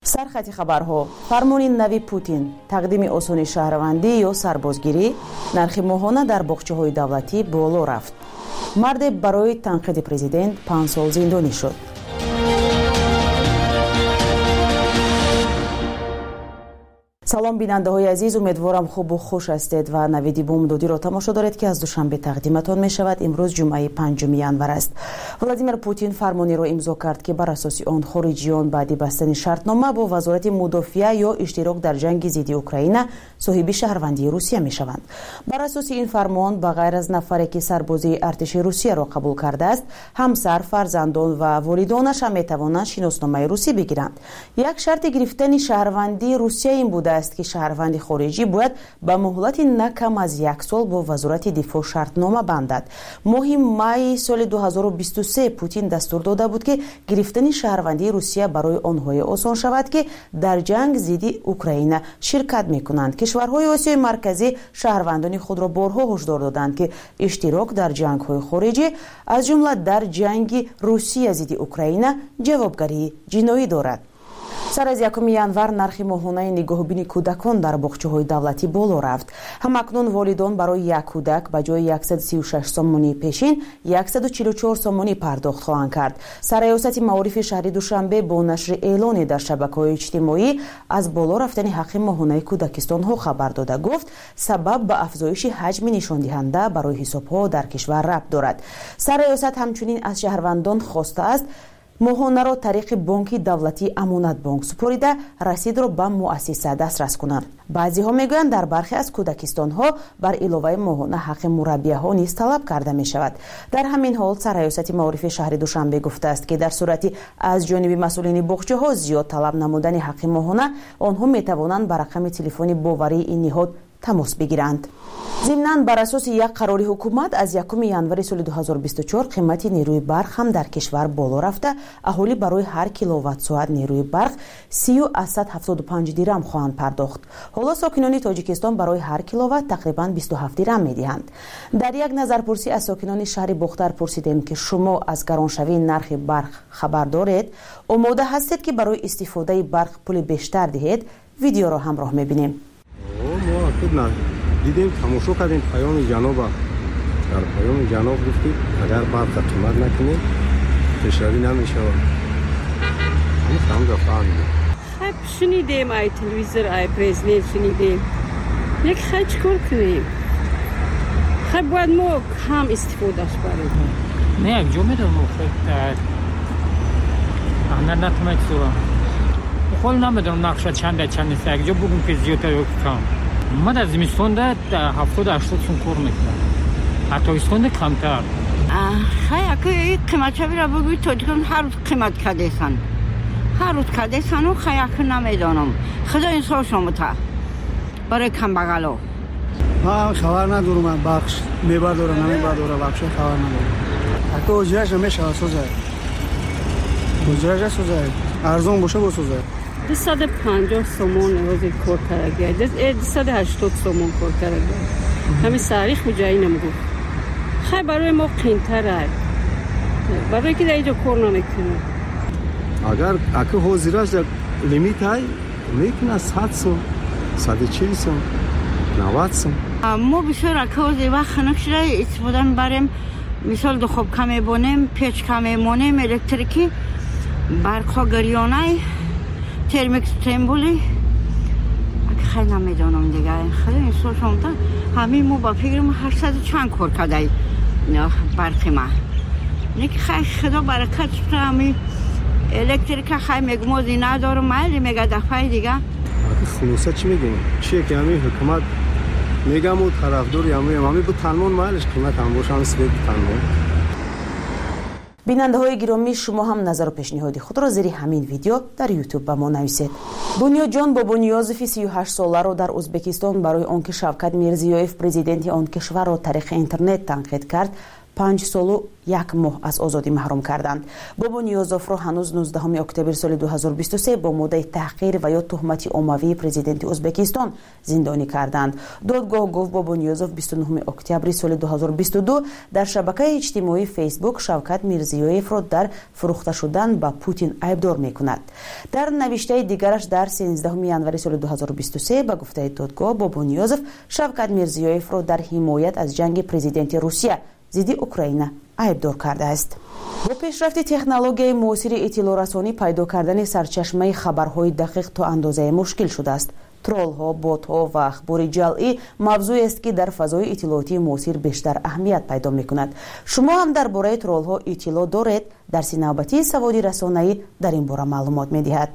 سرخط خبرها. فرمان نوی پوتین تقدیم آسان شهروندی یا سربازگیری. نرخ ماهانه در باغچه‌های دولتی بالا رفت. مرد برای تنقید پرزیدنت 5 سال زندانی شد. سلام بیننده های عزیز، امیدوارم خوب و خوش هستید و نوید بامدادی را تماشا دارید که از دوشنبه تقدیمتان می شود. امروز جمعه 5 ژانویه است. ولادیمیر پوتین فرمانی را امضا کرد که بر اساس آن خارجیان بعد بستن شرطنامه با وزارت مدافعه یا اشتراک در جنگ ضد اوکراین صاحب شهروندی روسیه می شوند. بر اساس این فرمان به غیر از نفری که سربازی ارتش روسیه را قبول کرده است، همسر، فرزندان و والدانش هم می توانند شناسنامه روسی بگیرند. یک شرط گرفتن شهروندی روسیه این بوده است که شهروند خارجی باید به مهلت نه کم از 1 سال با وزارت دفاع شرطنامه بندد. ماه می سال 2023 پوتین دستور داده بود که گرفتن شهروندی روسیه برای آنهای آسان شود که در جنگ ضد اوکراین شرکت می‌کنند. کشورهای آسیای مرکزی شهروندان خود را بارها هشدار دادند که اشتراک در جنگ‌های خارجی از جمله در جنگ روسیه ضد اوکراین جوابگری جنایی دارد. سر از 1 ژانویه نرخ ماهانه نگاهبینی کودکان در باغچه‌های دولتی بالا رفت. همکنون والدان برای یک کودک به جای 136 سومانی پیشین 144 سومانی پرداخت خواهند کرد. سرایست معارف شهری دوشنبه با نشر اعلانی در شبکه‌های اجتماعی از بالا رفتن حق ماهانه کودکستان‌ها خبر داده گفت سبب به افزایش حجم نشان دهنده برای حساب‌ها در کشور ربط دارد. سرایست همچنین از شهروندان خواسته است ماهانه را طریق بانک دولتی امانت بانک سپریده رسید را به مؤسسه دسترس کنند. بعضی ها میگویند در برخی از کودکستان ها بر علاوه ماهانه حق مربیه ها نیز طلب کرده می شود. در همین حال سرایست معارف شهر دوشنبه گفته است که در صورتی از جانب مسئولین باغچه ها زیاد طلب نمودن حق ماهانه، آنها می توانند به رقم تلفنی باوری این نهاد تماس بگیرند. ضمناً بر اساس یک قرار حکومت از 1 ژانویه سال 2024 قیمت نیروی برق هم در کشور بالا رفته. اهالی برای هر کیلووات ساعت نیروی برق 30.75 درم خواهند پرداخت. حالا ساکنان تاجیکستان برای هر کیلووات تقریباً 27 درم میدهند. در یک نظرپرسی از ساکنان شهر بختر پرسیدیم که شما از گرانشوی نرخ برق خبر دارید؟ آماده هستید که برای استفاده برق پول بیشتر دهید؟ ویدیو را همراه میبینیم. دیدیم تماشا کردیم پیام جناب، در پیام جناب گفتید اگر برق قیمت نکنید پیشروی نمیشه. همون فهمیدیم. خب شنیدیم ای تلویزیون ای پرزیدنت شنیدیم. یک خیلی کار کنیم. خب باید ما هم استفادهش بریم. نه یک جا میدونم خب انا نتونم چطورم. خب نمیدونم نقشه چند یک جا بگم که زیادتر کم. ما در زمستان ده 70-80 سون کار میکنم، حتی استان ده کمتر. خیلی قیمت چه بیره بگوید تو دیگه هر روز قیمت کدیسن، هر روز کدیسن و خیلی نمیدانم. خدا انصاف شما تا برای کم بغلو. من خبر ندارم، من بخش میبرداره نمیبرداره بخش خبر ندارم. حتی اجرش نمیشه سوزه، اجرش سوزه، ارزون باشه بسوزه. 250 سومون روزی کار کرده، 280 سومون کار کرده. همین تاریخ به جایی نمیگو. خیلی برای ما قیمتره، برای که در اینجا کار نمیکنه. اگر اگه حاضرش در لیمیت های میکنه 100 سوم، 140 سوم، 90 سوم. ما بسیار اگه حاضر وقت نکشده استفاده بریم، مثال دو خوب کمی بونیم، پیچ کمی مونیم، الکتریکی، برقا گریانه، ترمیک سیمبولی خیلی نمیدانم دیگه. خیلی این سال شما همین مو با فکرم 800 چند کار کده برقی ما نیک خیلی خدا برکت شده. همین الکتریک خیلی میگموزی ندارم مالی میگه دفعه دیگه خلوصه چی میگیم؟ چیه که همین حکومت میگم و طرفداری همین بود تنمون مالش قیمت هم باشه هم سبید تنمون. بیننده های گرامی، شما هم نظر و پیشنهاد خود را زیر همین ویدیو در یوتیوب به ما نویسید. بنیادجان بابانیازوف 38 ساله را در ازبکستان برای آنکه شوکت میرزیویف پرزیدنت آن کشور را طریق اینترنت تنقید کرد 5 سال و 1 ماه از آزادی محروم کردند. بابا نیازوف را هنوز 19 اکتبر سال 2023 با مدعی تحقیر و یا تهمت عمومی پرزیدنت ازبکستان زندانی کردند. دادگاه گفت بابا نیازوف 29 اکتبر سال 2022 در شبکه اجتماعی فیسبوک شوکت میرزیویف را در فروخته شدن به پوتین ایبدار میکند. در نوشته دیگرش در 13 ینوار سال 2023 به گفته دادگاه بابا نیازوف شوکت میرزیویف را در حمایت از جنگ پرزیدنت روسیه ضد اوکراین ایبدار کرده است. با پیشرفت تکنولوژی معاصر اطلاع رسانی پیدا کردن سرچشمه خبرهای دقیق تا اندازه مشکل شده است. ترول‌ها، بوت‌ها و اخبار جعلی موضوعی است که در فضای اطلاعاتی معاصر بیشتر اهمیت پیدا می‌کند. شما هم درباره ترول‌ها اطلاع دارید؟ درس نوبتی سوادی رسانه‌ای در این باره معلومات می‌دهد.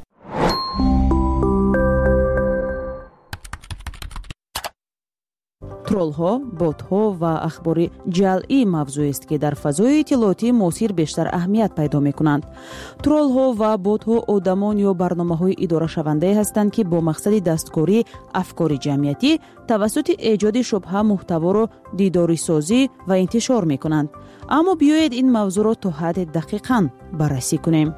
ترول‌ها، بوت‌ها و اخبار جعلی موضوعی است که در فضای اطلاعاتی معاصر بیشتر اهمیت پیدا می‌کنند. ترول‌ها و بوت‌ها آدمان یا برنامه‌های اداره شونده هستند که با مقصد دستکاری افکار جمعیتی توسط ایجاد شبهه محتوا را دیداری سازی و انتشار می‌کنند. اما بیایید این موضوع را تا حد دقیقاً بررسی کنیم.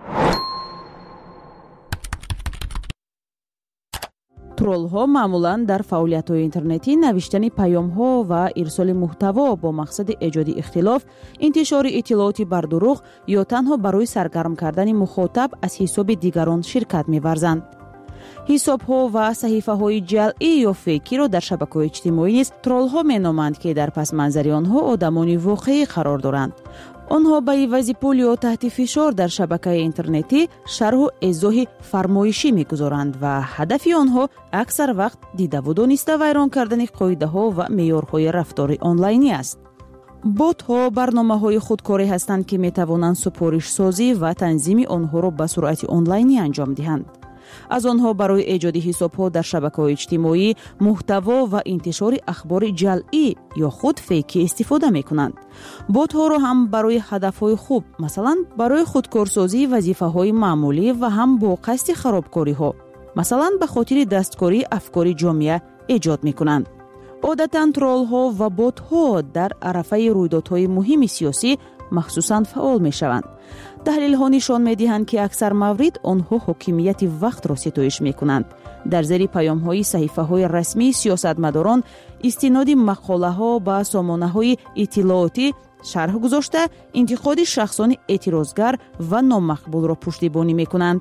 ترول‌ها معمولاً در فعالیت‌های اینترنتی نوشتن پیام‌ها و ارسال محتوا با مقصد ایجاد اختلاف، انتشار اطلاعات بر دروغ یا تنها برای سرگرم کردن مخاطب از حساب دیگران شرکت می‌ورزند. حساب‌ها و صحیفه‌های جعلی یا فیکی را در شبکه‌های اجتماعی نیز ترول‌ها می‌نامند که در پس منظر آنها آدمان واقعی قرار دارند. آنها به عوض پول یا تحت فشار در شبکه اینترنتی شرح و ایضاح فرمایشی می‌گذارند و هدف آنها اکثر وقت دیده و دانسته ویران کردن قاعده‌ها و معیارهای رفتار آنلاینی است. بوت‌ها برنامه‌های خودکاری هستند که می‌توانند سفارش سازی و تنظیم آنها را به صورت آنلاینی انجام دهند. از آنها برای ایجاد حساب‌ها در شبکه‌های اجتماعی، محتوا و انتشار اخبار جعلی یا خود فیکی استفاده می‌کنند. بوت‌ها را هم برای هدف‌های خوب، مثلا برای خودکارسازی وظیفه‌های معمولی و هم با قصد خرابکاری‌ها، مثلا به خاطر دستکاری افکار جامعه ایجاد می‌کنند. عادتاً ترول‌ها و بوت‌ها در عرصه رویدادهای مهم سیاسی مخصوصاً فعال می‌شوند. تحلیل‌ها نشان می‌دهند که اکثر موارد آنها حاکمیت وقت را ستایش می‌کنند. در زیر پیام‌های صحیفه‌های رسمی سیاستمداران استناد مقاله‌ها با سامانه‌های اطلاعاتی شرح گذاشته انتقاد شخصان اعتراضگر و نامقبول را پشتیبانی می‌کنند.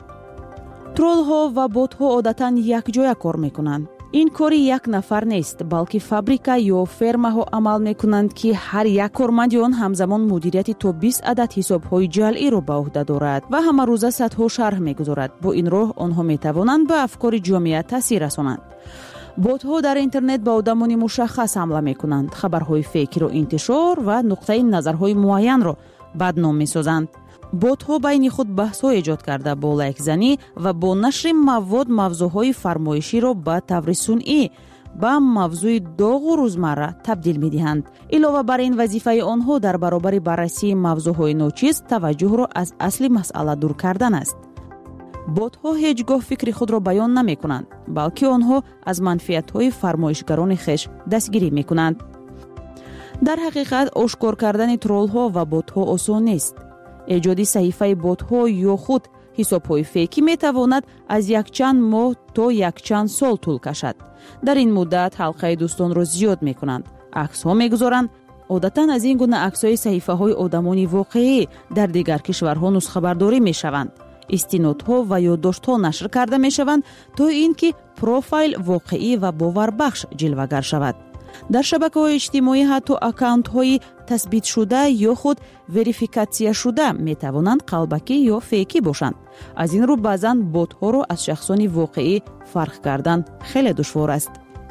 ترول‌ها و بوت‌ها عادتاً یک جای کار می‌کنند. این کاری یک نفر نیست، بلکه فابریکا یا فرماها عمل میکنند که هر یک کارمند آن همزمان مدیریت تا 20 عدد حساب‌های جعلی را به عهده دارد و همه روزه صدها شرح میگذارد. با این راه آنها میتوانند به افکار جامعه تاثیر رسانند. بوت‌ها در اینترنت به آدمان مشخص حمله میکنند، خبرهای فیکی را انتشار و نقطه نظرهای معین را بدنام میسازند. بوت‌ها بین خود بحث‌ها ایجاد کرده با لایک زنی و با نشر موضوعهای فرمایشی را به طور صنعی به موضوع داغ و روزمره تبدیل می‌دهند. علاوه بر این وظیفه آنها در برابر بررسی موضوعهای ناچیز توجه را از اصل مسئله دور کردن است. بوت‌ها هیچگاه فکر خود را بیان نمی‌کنند، بلکه آنها از منفعت‌های فرمایشگران خویش دستگیری می‌کنند. در حقیقت آشکار کردن ترول‌ها و بوت‌ها آسان نیست. ایجاد صحیفه بوت‌ها یا خود حساب‌های فیکی می‌تواند از یک چند ماه تا یک چند سال طول کشد. در این مدت حلقه دوستان را زیاد می‌کنند، عکس‌ها می‌گذارند. عادتاً از این گونه عکس‌های صحیفه‌های آدمانی واقعی در دیگر کشورها نسخه برداری می‌شوند. استنادها و یادداشت‌ها نشر کرده می‌شوند تا اینکه پروفایل واقعی و باوربخش جلوه‌گر شود. در شبکه‌های اجتماعی حتی اکانت‌های تثبیت شده یا خود وریفیکاسیون شده می‌توانند قلبکی یا فیکی باشند. از این رو بعضاً بوت‌ها را از شخصان واقعی فرق کردن خیلی دشوار است.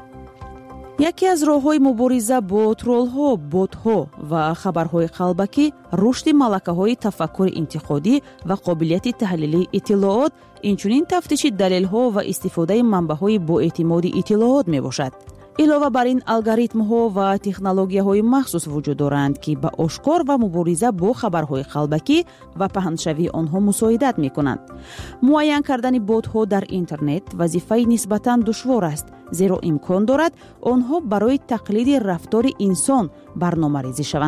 یکی از راه‌های مبارزه با ترول‌ها، بوت‌ها و خبرهای قلبکی رشد ملکه‌های تفکر انتقادی و قابلیت تحلیل اطلاعات، اینچنین تفتیش دلیل‌ها و استفاده منبع‌های با اعتماد اطلاعات میباشد. علاوه بر این الگوریتم‌ها و تکنولوژی‌های مخصوص وجود دارند که به آشکار و مبارزه با خبرهای قلبکی و پهنشوی آنها مساعدت می‌کنند. معین کردن بوت‌ها در اینترنت وظیفه نسبتاً دشوار است، زیرا امکان دارد آنها برای تقلید رفتار انسان برنامه‌ریزی شوند.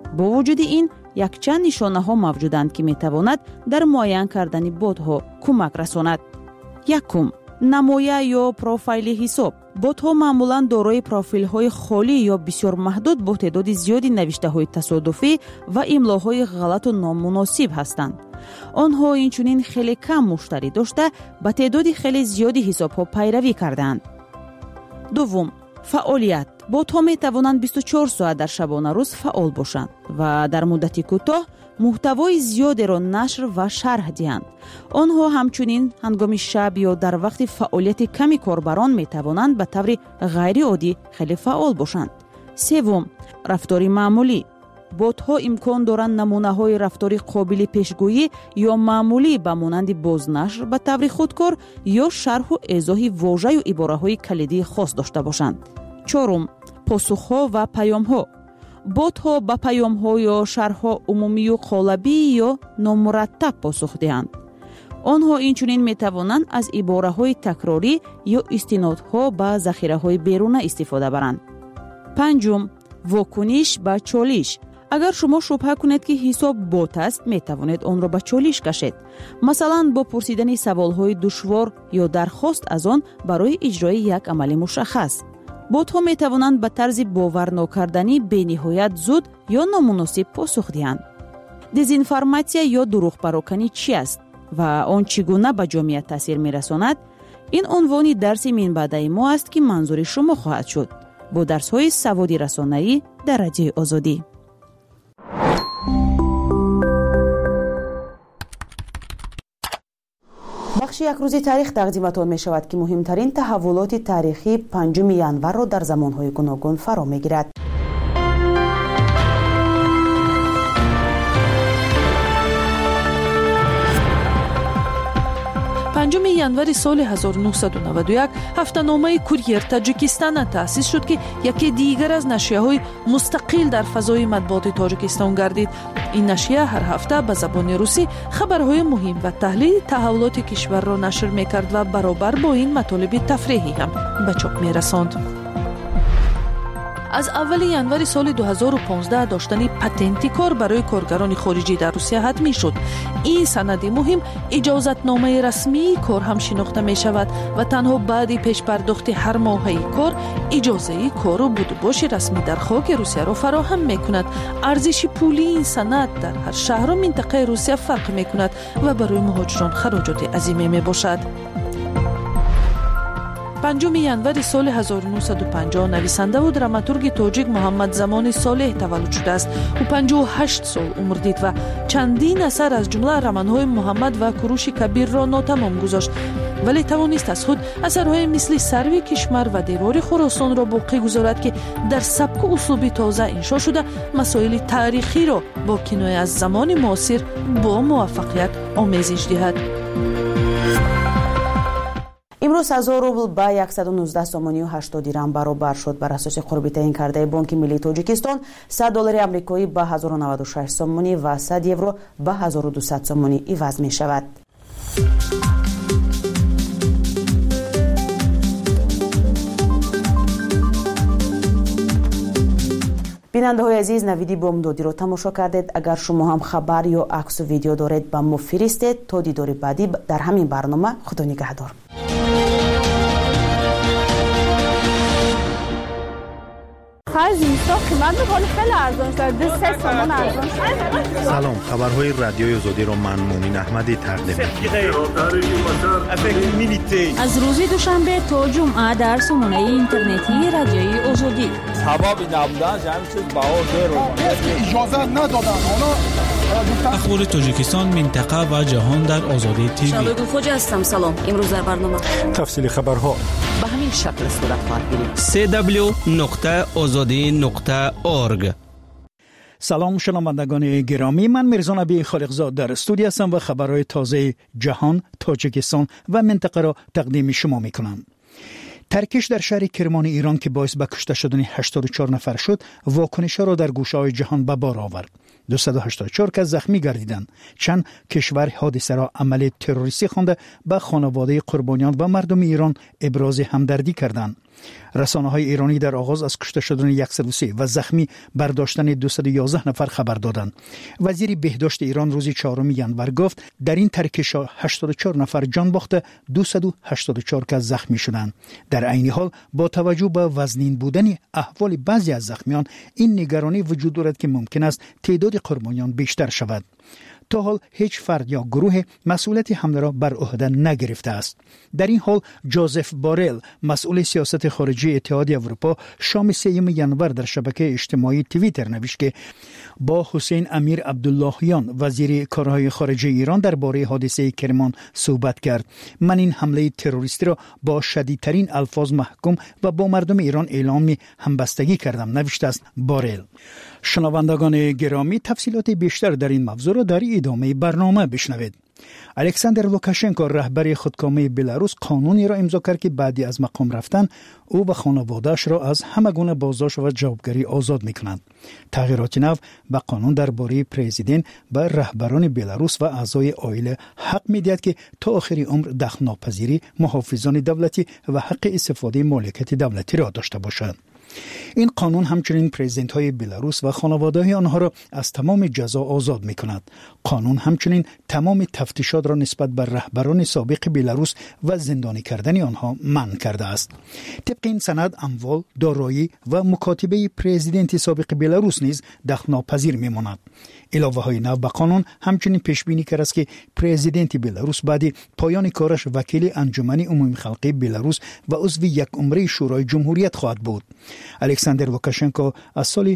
با وجود این یک چند نشانه ها موجودند که می تواند در معاین کردن بوت‌ها کمک رساند. یکم، نمایه یا پروفایل حساب. بوت‌ها معمولاً دارای پروفایل‌های خالی یا بسیار محدود با تعداد زیادی نوشته‌های تصادفی و املاهای غلط و نامناسب هستند. آنها اینچنین خیلی کم مشتری داشته با تعداد خیلی زیادی حساب‌ها پیروی کردند. دوم، فعالیت. بوت‌ها می توانند 24 ساعت در شبانه روز فعال باشند و در مدت کوتاه محتوای زیادی را نشر و شرح دهند. آنها همچنین هنگام شب یا در وقت فعالیت کمی کاربران می توانند به طور غیر عادی خیلی فعال باشند. سوم، رفتار معمولی. بوت‌ها امکان دارند نمونه‌های رفتاری قابل پیشگویی یا معمولی به مانند بازنشر به طور خودکار یا شرح و ایضاح واژه و عباره‌های کلیدی خاص داشته باشند. چهارم، پاسخ‌ها و پیام‌ها. بوت‌ها به پیام‌ها یا شرح‌ها عمومی و قالبی یا نامرتب پاسخ دهند. آنها اینچنین می‌توانند از عباره‌های تکراری یا استنادها به ذخیره‌های بیرونه استفاده برند. پنجم، واکنش به چالش. اگر شما شبهه کنید که حساب بوت است، می توانید آن را به چالش کشید. مثلا با پرسیدن سوال‌های دشوار یا درخواست از آن برای اجرای یک عمل مشخص. بوت‌ها می توانند به طرز باور نکردنی بی‌نهایت زود یا نامناسب پاسخ دهند. دزینفورماسیا یا دروغ پراکنی چی است و آن چگونه به جامعه تاثیر می‌رساند؟ این عنوان درس منبعد ما است که منظور شما خواهد شد با درس‌های سواد رسانه‌ای در رادیوی آزادی. بخش یک روزی تاریخ تقدیمتان می شود که مهمترین تحولات تاریخی 5 ینور را در زمانهای گوناگون فرا می گیرد. پنجم ینور سال 1991 هفته‌نامه کوریر تاجیکستان تأسیس شد که یکی دیگر از نشریه‌های مستقل در فضای مطبوعات تاجیکستان گردید. این نشریه هر هفته به زبان روسی خبرهای مهم و تحلیل تحولات کشور را نشر می‌کرد و برابر با این مطالب تفریحی هم به چاپ می‌رساند. از اول ینور سال 2015 داشتن پتنت کار برای کارگران خارجی در روسیه حتمی شد. این سند مهم اجازتنامه رسمی کار هم شناخته می شود و تنها بعد پیش پرداخت هر ماهه کار اجازه کار و بودباش رسمی در خاک روسیه را فراهم می کند. ارزش پولی این سند در هر شهر و منطقه روسیه فرق می کند و برای مهاجران خراجات عظیمی می باشد. 5 ینور سال 1950 نویسنده و دراماتورگ تاجیک محمد زمان صالح تولد شده است. او 58 سال عمر دید و چندین اثر از جمله رمان‌های محمد و کوروش کبیر را ناتمام گذاشت، ولی توانست از خود اثرهای مثل سروی کشمر و دیوار خراسان را باقی گذارد که در سبک و اسلوب تازه انشا شده مسائل تاریخی را با کنایه از زمان معاصر با موفقیت آمیزش دهد. امروز 1000 روبل به 119 سومانی و 80 درهم برابر شد. بر اساس قربی تعیین کرده بانک ملی تاجیکستان 100 دلار آمریکایی به 1096 سومانی و 100 یورو به 1200 سومانی عوض می شود. بیننده های عزیز، نویدی بامدادی رو تماشا کردید. اگر شما هم خبر یا عکس و ویدیو دارید با ما فرستید. تا دیدار بعدی در همین برنامه. خدا نگهدار. سلام، خبرهای رادیوی آزادی را من مومن احمدی تقدیم می‌کنم. از روز دوشنبه تا جمعه در سامانه اینترنتی رادیوی آزادی. سبب نبودن جمع چیز اجازه ندادن. اخبار تاجیکستان، منطقه و جهان در آزادی تیوی. شبگو خوجا هستم. سلام. امروز در برنامه تفصیل خبرها به همین شکل صورت خواهد گرفت. www.azadi.org. سلام شنوندگان گرامی، من میرزا نبی خالقزاد در استودیو هستم و خبرهای تازه جهان، تاجیکستان و منطقه را تقدیم شما میکنم. ترکش در شهر کرمان ایران که باعث به کشته شدن 84 نفر شد، واکنش‌ها را در گوشه‌های جهان به بار آورد. 284 کس زخمی گردیدند. چند کشور حادثه را عمل تروریستی خوانده به خانواده قربانیان و مردم ایران ابراز همدردی کردند. رسانه‌های ایرانی در آغاز از کشته شدن 103 و زخمی برداشتن 211 نفر خبر دادند. وزیر بهداشت ایران روز 4 ژانویه گفت در این ترکش 84 نفر جان باخته، 284 کس زخمی شدند. در عین حال با توجه به وزنین بودن احوال بعضی از زخمیان، این نگرانی وجود دارد که ممکن است تعداد قربانیان بیشتر شود. تا حال هیچ فرد یا گروه مسئولیت حمله را بر عهده نگرفته است. در این حال جوزف بارل، مسئول سیاست خارجی اتحادیه اروپا، شام 3 ژانویه در شبکه اجتماعی توییتر نوشت که با حسین امیر عبداللهیان وزیر کارهای خارجه ایران درباره حادثه کرمان صحبت کرد. من این حمله تروریستی را با شدیدترین الفاظ محکوم و با مردم ایران اعلام همبستگی کردم، نوشته است بارل. شنوندگان گرامی، تفصیلات بیشتر در این موضوع را در ادامه برنامه بشنوید. الکساندر لوکاشنکو رهبر خودکامه بلاروس قانونی را امضا کرد که بعدی از مقام رفتن او و خانواده‌اش را از همه گونه بازداشت و جوابگری آزاد می‌کند. تغییرات نو به قانون درباره پرزیدنت به رهبران بلاروس و اعضای عائله حق می‌دهد که تا آخر عمر دخل‌ناپذیری، محافظان دولتی و حق استفاده مالکیت دولتی را داشته باشند. این قانون همچنین پرزیدنت های بلاروس و خانواده آنها را از تمام جزا آزاد می کند. قانون همچنین تمام تفتیشات را نسبت بر رهبران سابق بلاروس و زندانی کردن آنها منع کرده است. طبق این سند، اموال، دارایی و مکاتبه پرزیدنت سابق بلاروس نیز دخل‌ناپذیر می ماند. علاوه های نو به قانون همچنین پیش بینی کرده است که پرزیدنت بلاروس بعد پایان کارش وکیل انجمن عمومی خلقی بلاروس و عضو یک عمره شورای جمهوریت خواهد بود. الکساندر لوکاشنکو از سال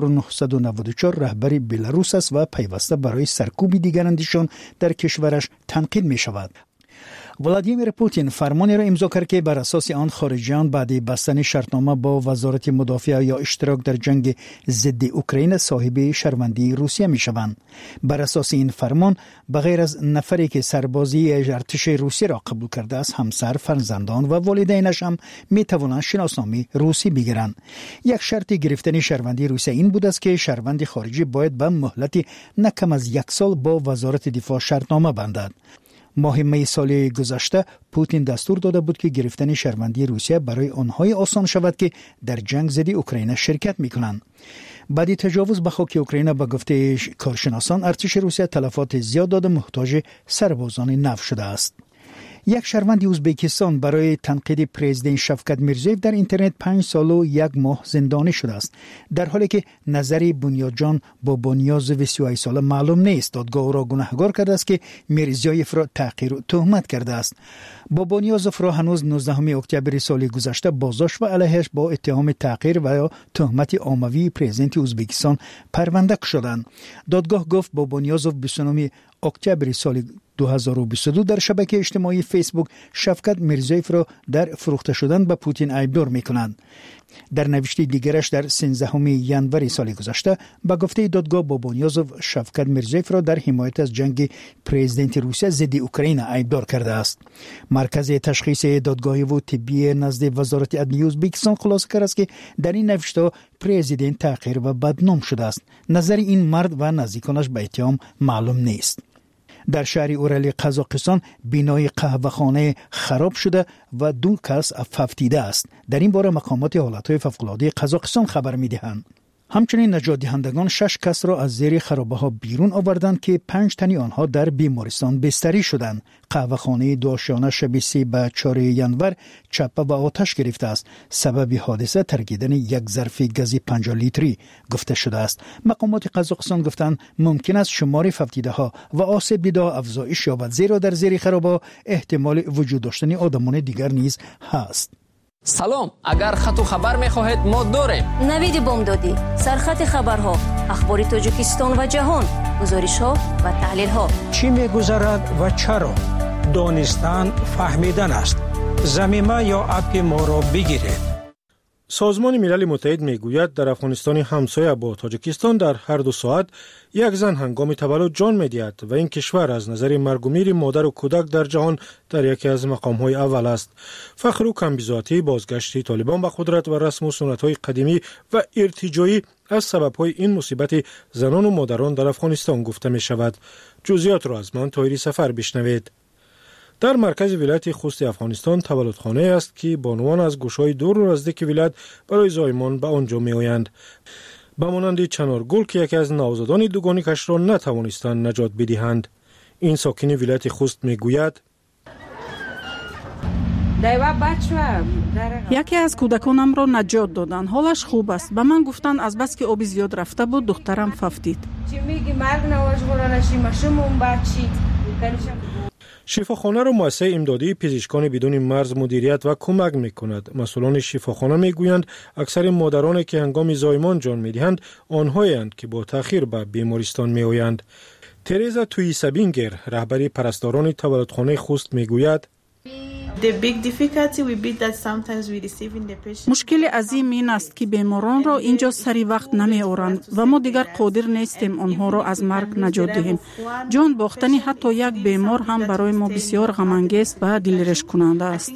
1994 رهبر بلاروس است و پیوسته برای سرکوب دیگراندیشان در کشورش تنقید می شود. ولادیمیر پوتین فرمانی را امضا کرد که بر اساس آن خارجیان بعد بستن شرطنامه با وزارت مدافعه یا اشتراک در جنگ ضد اوکراین صاحب شهروندی روسیه می شوند. بر اساس این فرمان بغیر از نفری که سربازی ارتش روسیه را قبول کرده است، همسر، فرزندان و والدینش هم می توانند شناسنامه روسی بگیرند. یک شرط گرفتن شهروندی روسیه این بود است که شهروند خارجی باید به مهلت نه کم از 1 سال با وزارت دفاع شرطنامه بندد. ماه می سال گذشته پوتین دستور داده بود که گرفتن شهروندی روسیه برای آنهای آسان شود که در جنگ ضد اوکراین شرکت می‌کنند. بعد تجاوز به خاک اوکراین به گفته کارشناسان، ارتش روسیه تلفات زیاد داده محتاج سربازان نو شده است. یک شهروند ازبکستان برای تنقید پرزیدنت شفقت میرزیف در اینترنت 5 سال و 1 ماه زندانی شده است، در حالی که نظر بنیادجان با بنیاز 28 ساله معلوم نیست. دادگاه او را گناهکار کرده است که میرزیف را تحقیر و تهمت کرده است. با بنیازف را هنوز 19 اکتبر سال گذشته بازداشت و علیهش با اتهام تحقیر و یا تهمت عاموی پرزیدنت ازبکستان پرونده شدند. دادگاه گفت با بنیازف 29 اکتبر سال 2022 در شبکه اجتماعی فیسبوک شفقت میرزیف را در فروخته شدن به پوتین عیبدار می‌کنند. در نوشته دیگرش در 13 ژانویه سال گذشته به گفته دادگاه با بنیازف شفقت میرزیف را در حمایت از جنگ پرزیدنت روسیه ضد اوکراین عیبدار کرده است. مرکز تشخیص دادگاهی و طبی نزد وزارت عدلیه ازبکستان خلاصه کرده است که در این نوشته پرزیدنت تحقیر و بدنام شده است. نظر این مرد و نزدیکانش به اتهام معلوم نیست. در شهر اورلی قزاقستان بینای قهوه‌خانه خراب شده و 2 کس اففتیده است. در این باره مقامات حالتهای فوق‌العاده قزاقستان خبر می‌دهند. همچنین نجات دهندگان 6 کس را از زیر خرابه‌ها بیرون آوردند که 5 تن آنها در بیمارستان بستری شدند. قهوه‌خانه دوشانه شب 3 به 4 ژانویه چپه و آتش گرفته است. سبب حادثه ترکیدن یک ظرف گاز 50 لیتری گفته شده است. مقامات قزاقستان گفتند ممکن است شمار اففتیده‌ها و آسیب دیده‌ها افزایش یابد، زیرا در زیر خرابه‌ها احتمال وجود داشتن آدمان دیگر نیز هست. سلام، اگر خط و خبر می‌خواهید ما داریم. نوید بامدادی، سرخط خبرها، اخبار تاجیکستان و جهان، گزارش‌ها و تحلیل‌ها. چی می‌گذرد و چرا؟ دانستن فهمیدن است. ضمیمه یا اپ ما را بگیرید. سازمان ملل متحد میگوید در افغانستان همسایه با تاجیکستان در هر 2 ساعت یک زن هنگام تولد جان می‌دهد و این کشور از نظر مرگ و میر مادر و کودک در جهان در یکی از مقام‌های اول است. فخر و کمبیزاتی، بازگشت طالبان به قدرت و رسم و سنت‌های قدیمی و ارتجاعی از سبب‌های این مصیبت زنان و مادران در افغانستان گفته می‌شود. جزئیات را از من طاهری سفر بشنوید. در مرکز ولایت خوست افغانستان تولدخانه است که بانوان از گوشهای دور و نزدیک ولایت برای زایمان به آنجا میآیند. به مانند چنارگل که یکی از نوزادان دوگانی‌اش را نتوانستند نجات بدهند. این ساکن ولایت خوست میگوید: یکی از کودکانم را نجات دادند. حالش خوب است. به من گفتند از بس که آب زیاد رفته بود دخترم ففتید. شفاخانه را مؤسسه امدادی پزشکان بدون مرز مدیریت و کمک می‌کند. مسئولان شفاخانه می‌گویند اکثر مادرانی که هنگام زایمان جان می‌دهند آنهایند که با تأخیر به بیمارستان می‌آیند. تریزا تویسابینگر رهبری پرستاران تولدخانه خوست می‌گوید: مشکل عظیم این است که بیماران را اینجا سری وقت نمی آورند و ما دیگر قادر نیستیم آنها را از مرگ نجات دهیم. جان باختن حتی یک بیمار هم برای ما بسیار غم انگیز و دلرش کننده است.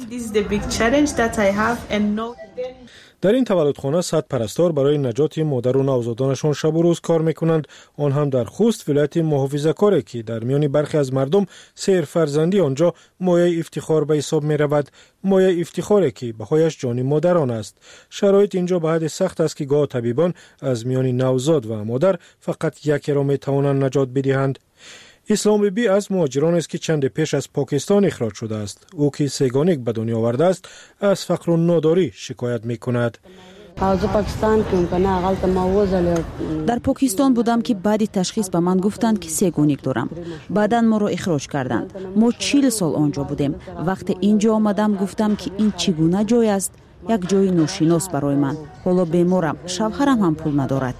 در این تولدخانه 100 پرستار برای نجات مادر و نوزادانشان شب و روز کار میکنند. آن هم در خوست ولایت محافظه‌کاری که در میان برخی از مردم سیر فرزندی آنجا مایه افتخار به حساب می رود. مایه افتخاری که بهایش جان مادران است. شرایط اینجا به حد سخت است که گاه طبیبان از میان نوزاد و مادر فقط یکی را می توانند نجات بدهند. اسلام بیبی از مهاجران است که چند پیش از پاکستان اخراج شده است. او که سگانیک به دنیا آورده است از فقر و ناداری شکایت می کند. در پاکستان بودم که بعد تشخیص به من گفتند که سگانیک دارم. بعداً ما را اخراج کردند. ما 40 سال آنجا بودیم. وقتی اینجا آمدم گفتم که این چگونه جای است؟ یک جای ناشناس برای من. حالا بیمارم. شوهرم هم پول ندارد.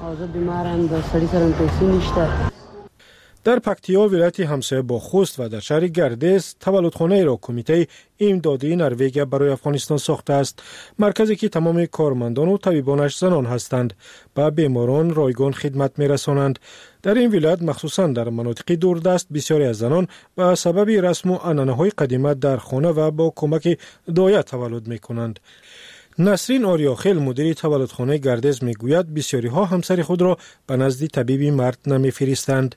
در پکتیا ولایت همسایه با خوست و در شهر گردیز تولدخانه را کمیته امدادی نروژ برای افغانستان ساخته است. مرکزی که تمام کارمندان و طبیبانش زنان هستند. به بیماران رایگان خدمت می‌رسانند. در این ولایت مخصوصاً در مناطق دوردست بسیاری از زنان به سبب رسم و عنعنه‌های قدیمه در خانه و با کمک دایه تولد می‌کنند. نسرین آریاخیل مدیر تولدخانه گردیز میگوید بسیاری ها همسر خود را به نزد طبیب مرد نمی‌فرستند.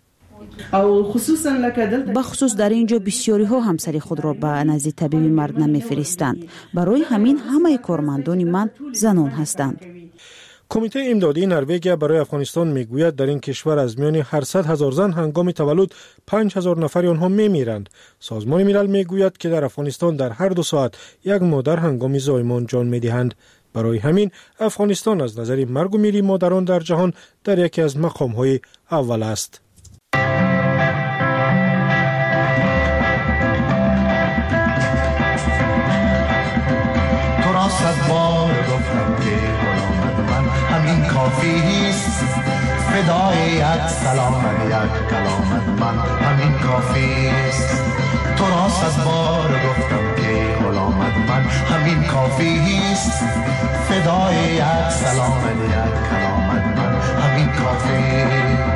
به خصوص در اینجا بسیاری ها همسر خود را به نزد طبیب مرد نمی‌فرستند. برای همین همه کارمندان من زنان هستند. کمیته امدادی نروژ برای افغانستان میگوید در این کشور از میان هر 100,000 زن هنگام تولد 5,000 نفر آنها میمیرند. سازمان ملل میگوید که در افغانستان در هر 2 ساعت یک مادر هنگام زایمان جان میدهند. برای همین افغانستان از نظر مرگ و میر مادران در جهان در یکی از مقام‌های اول است. همین کافیست فدای یک سلام یک کلامت من همین کافیست تو را 100 بار گفتم که غلامت من همین کافیست فدای یک سلام یک کلامت من همین کافیست.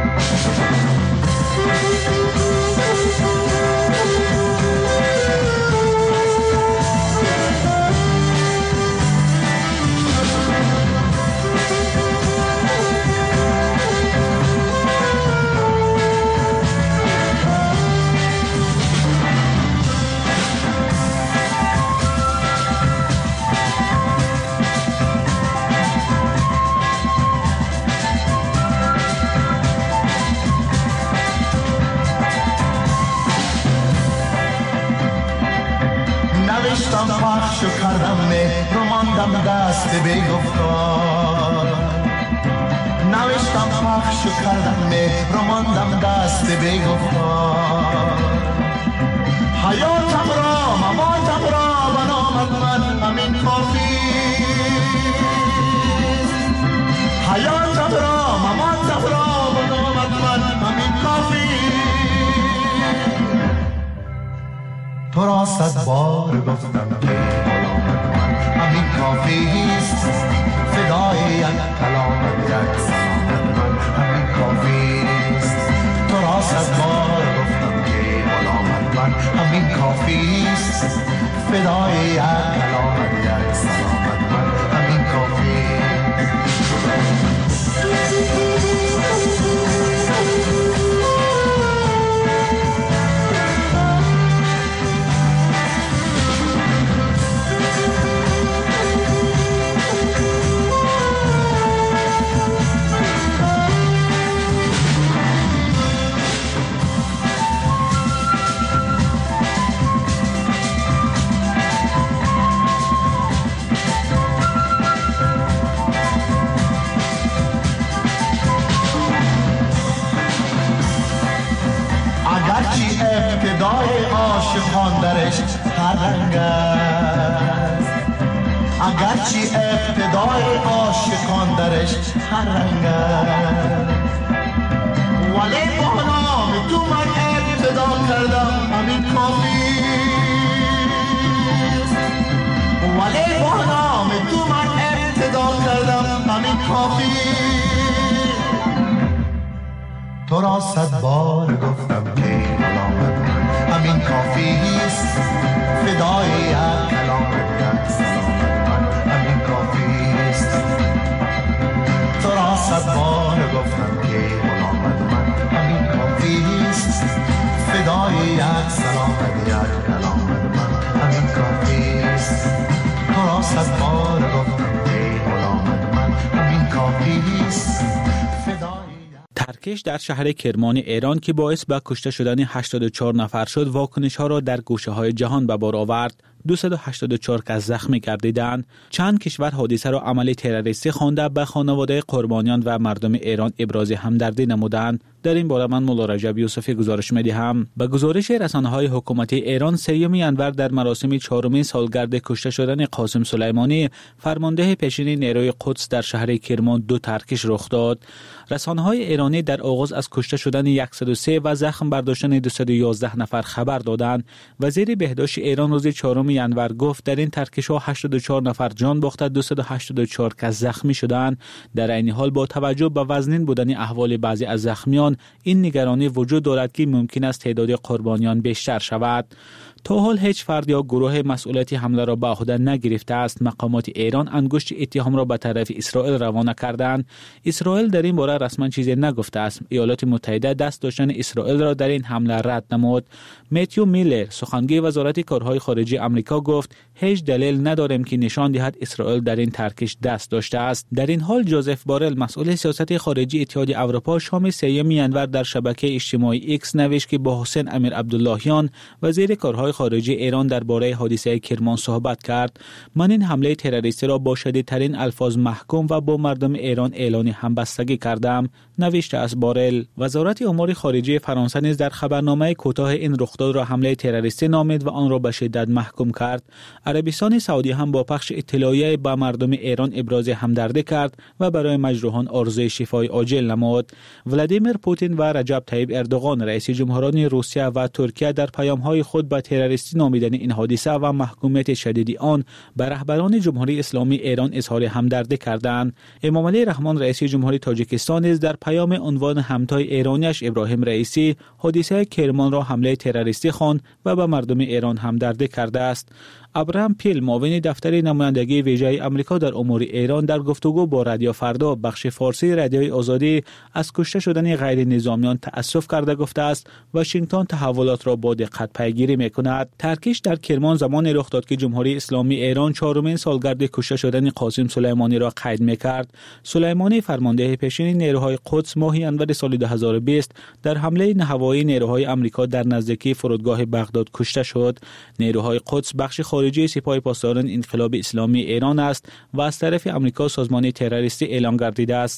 نوشتم پخش و کردم مهر و ماندم دست بی‌گفتار نوشتم پخش و کردم مهر و ماندم دست بی‌گفتار حیاتم را مماتم را به نامت من همین کافی حیاتم را مماتم را به نامت من همین کافی تو را 100 بار گفتم که غلامت من همین کافیست فدای یک کلامت یک سلامت من همین کافیست تو را 100 بار گفتم که غلامت من همین کافیست فدای یک کلامت یک سلامت من همین کافیست. اگرچه ابتدای عاشقان درش هر رنگ است، ولی با نام تو من ابتدا کردم همین کافی است، ولی با نام تو من ابتدا کردم همین کافی. تو را 100 بار گفتم که غلامت من همین کافی است، فدای یک کلامت یک سلامت من همین کافی است. تو را 100 بار گفتم که غلامت من همین کافی است، فدای یک سلامت یک کلامت من همین کافی است. تو را 100 بار گفتم که غلامت من همین کافی است. ترکش در شهر کرمان ایران که باعث به کشته شدن 84 نفر شد، واکنش ها را در گوشه های جهان به بار آورد. 284 کس زخمی گردیدند. چند کشور حادثه را عملی تروریستی خوانده به خانواده قربانیان و مردم ایران ابراز همدردی نمودند. در این باره من مولا رجب یوسفی گزارش می‌دهم. به گزارش رسانه‌های حکومتی ایران، 3 انور در مراسم 4مین سالگرد کشته شدن قاسم سلیمانی، فرمانده پیشین نیروی قدس در شهر کرمان 2 ترکش رخ داد. رسانه‌های ایرانی در آغاز از کشته شدن 103 و زخم برداشتن 211 نفر خبر دادند. وزیر بهداشت ایران روز 4 انور گفت در این ترکش‌ها 84 نفر جان باخته، 284 کس زخمی شدند. در این حال با توجه به وزنین بودن احوال بعضی از زخمیان، این نگرانی وجود دارد که ممکن است تعداد قربانیان بیشتر شود. تا حال هیچ فرد یا گروه مسئولیت حمله را به عهده نگرفته است. مقامات ایران انگشت اتهام را به طرف اسرائیل روانه کردند. اسرائیل در این باره رسما چیزی نگفته است. ایالات متحده دست داشتن اسرائیل را در این حمله رد نمود. متیو میلر، سخنگوی وزارت کارهای خارجه آمریکا، گفت هیچ دلیل نداریم که نشان دهد اسرائیل در این ترکش دست داشته است. در این حال جوزف بارل، مسئول سیاست خارجی اتحادیه اروپا، شام 3 انور در شبکه اجتماعی ایکس نوشت که با حسین امیر عبداللهیان، وزیر کارهای خارجه ایران، درباره حادثه کرمان صحبت کرد. من این حمله تروریستی را با شدیدترین الفاظ محکوم و با مردم ایران اعلان همبستگی کردم، نوشته از بارل. وزارت امور خارجه فرانسه نیز در خبرنامه کوتاه این رخداد را حمله تروریستی نامید و آن را به شدت محکوم کرد. عربستان سعودی هم با پخش اطلاعیه به مردم ایران ابراز همدردی کرد و برای مجروحان آرزوی شفای عاجل نمود. ولادیمیر پوتین و رجب طیب اردوغان، رئیس جمهوران روسیه و ترکیه، در پیام‌های خود به تروریستی نامیدن این حادثه و محکومیت شدید آن به رهبران جمهوری اسلامی ایران اظهار همدردی کردند. امامعلی رحمان، رئیس جمهوری تاجیکستان، نیز در پیام عنوان همتای ایرانیش ابراهیم رئیسی حادثه کرمان را حمله تروریستی خواند و به مردم ایران همدردی کرده است. ابراهام پیل، معاون دفتر نمایندگی ویژه آمریکا در امور ایران، در گفتگو با رادیو فردا بخش فارسی رادیوی آزادی از کشته شدن غیر نظامیان تأسف کرده گفته است واشنگتن تحولات را با دقت پیگیری می‌کند. ترکش در کرمان زمانی رخ داد که جمهوری اسلامی ایران 4مین سالگرد کشته شدن قاسم سلیمانی را قید می‌کرد. سلیمانی، فرمانده پیشین نیروهای قدس، ماه انور سال 2020 در حمله نهوایی نیروهای آمریکا در نزدیکی فرودگاه بغداد کشته شد. نیروهای قدس بخش خارجی سپاه پاسداران انقلاب اسلامی ایران است و از طرف آمریکا سازمان تروریستی اعلام گردیده است.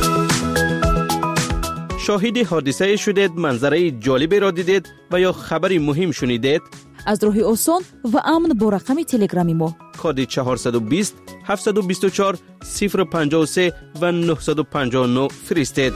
شاهد حادثه شدید، منظره جالبی را دیدید و یا خبری مهم شنیدید؟ از راه آسان و امن با رقم تلگرامی ما کد 420 724 053 و 959 فرستید.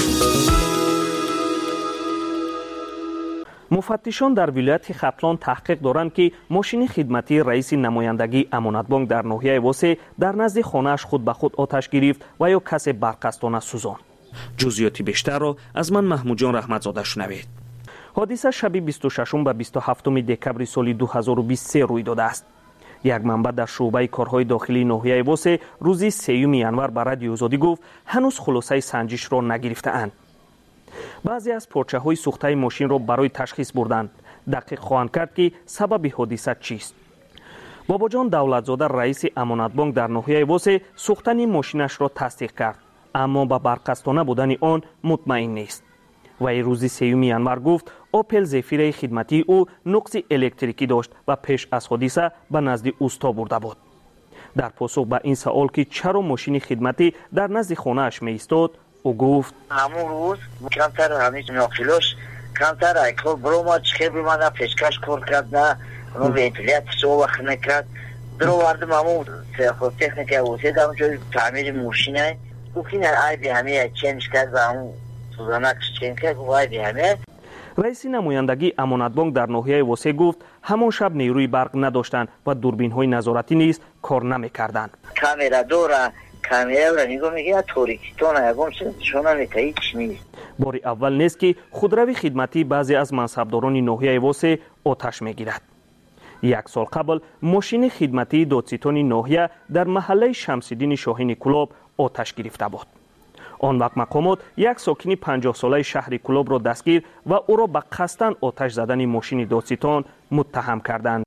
مفتشان در ولایت ختلان تحقیق دارند که ماشین خدمتی رئیس نمایندگی امانت بانک در ناحیه واسه در نزد خانه‌اش خود به خود آتش گرفت و یا کس برقصدانه سوزاند. جزئیات بیشتر را از من محمود جان رحمتزاده شنوید. حادثه شب 26 و 27 دکبر سال 2023 روی داده است. یک منبع در شعبه کارهای داخلی ناحیه واسه روز 3 انور به رادیو آزادی گفت هنوز خلاصه سنجش را نگرفته‌اند. بعضی از پارچه‌های سوخته ماشین را برای تشخیص بردند. دقیق خواهند کرد که سبب حادثه چیست. بابا جان دولتزاده، رئیس امانت بانک در ناحیه واسه، سوختن ماشینش را تصدیق کرد، اما به برقصدانه بودن آن مطمئن نیست. و روز 3 انور گفت اوپل زفیر خدمتی او نقص الکتریکی داشت و پیش از حادثه به نزد اوستا برده بود. در پاسخ به این سوال که چرا ماشین خدمتی در نزد خانه‌اش می ایستاد، او گفت همون روز کمتر همیشه ناخیلوش کمتر ایکل برو ما چخیر بمانه پیشکش کار کرد نه اون وینتیلیت شو وقت نکرد درو واردم همون تکنیک اوسید هم جای تعمیر موشینه گفتین ای به همه چنج کرد و همون سوزانکش چنج کرد و ای به همه. رئیس نمایندگی امانتبانک در ناحیه وسه گفت همان شب نیروی برق نداشتند و دوربین‌های نظارتی نیز کار نمی‌کردند. کامera دورا کامera را نگاه میگه توریکی تو نگم شما میتایی چی نیست. بار اول نیست که خودروی خدمتی بعضی از منصبداران ناحیه وسه آتش میگیرد. یک سال قبل ماشین خدمتی دادستان ناحیه در محله شمس‌الدین شاهین کلاب آتش گرفته بود. آن وقت مقامات یک ساکن 50 ساله شهر کلاب را دستگیر و او را به قصداً آتش زدن ماشین دادستان متهم کردند.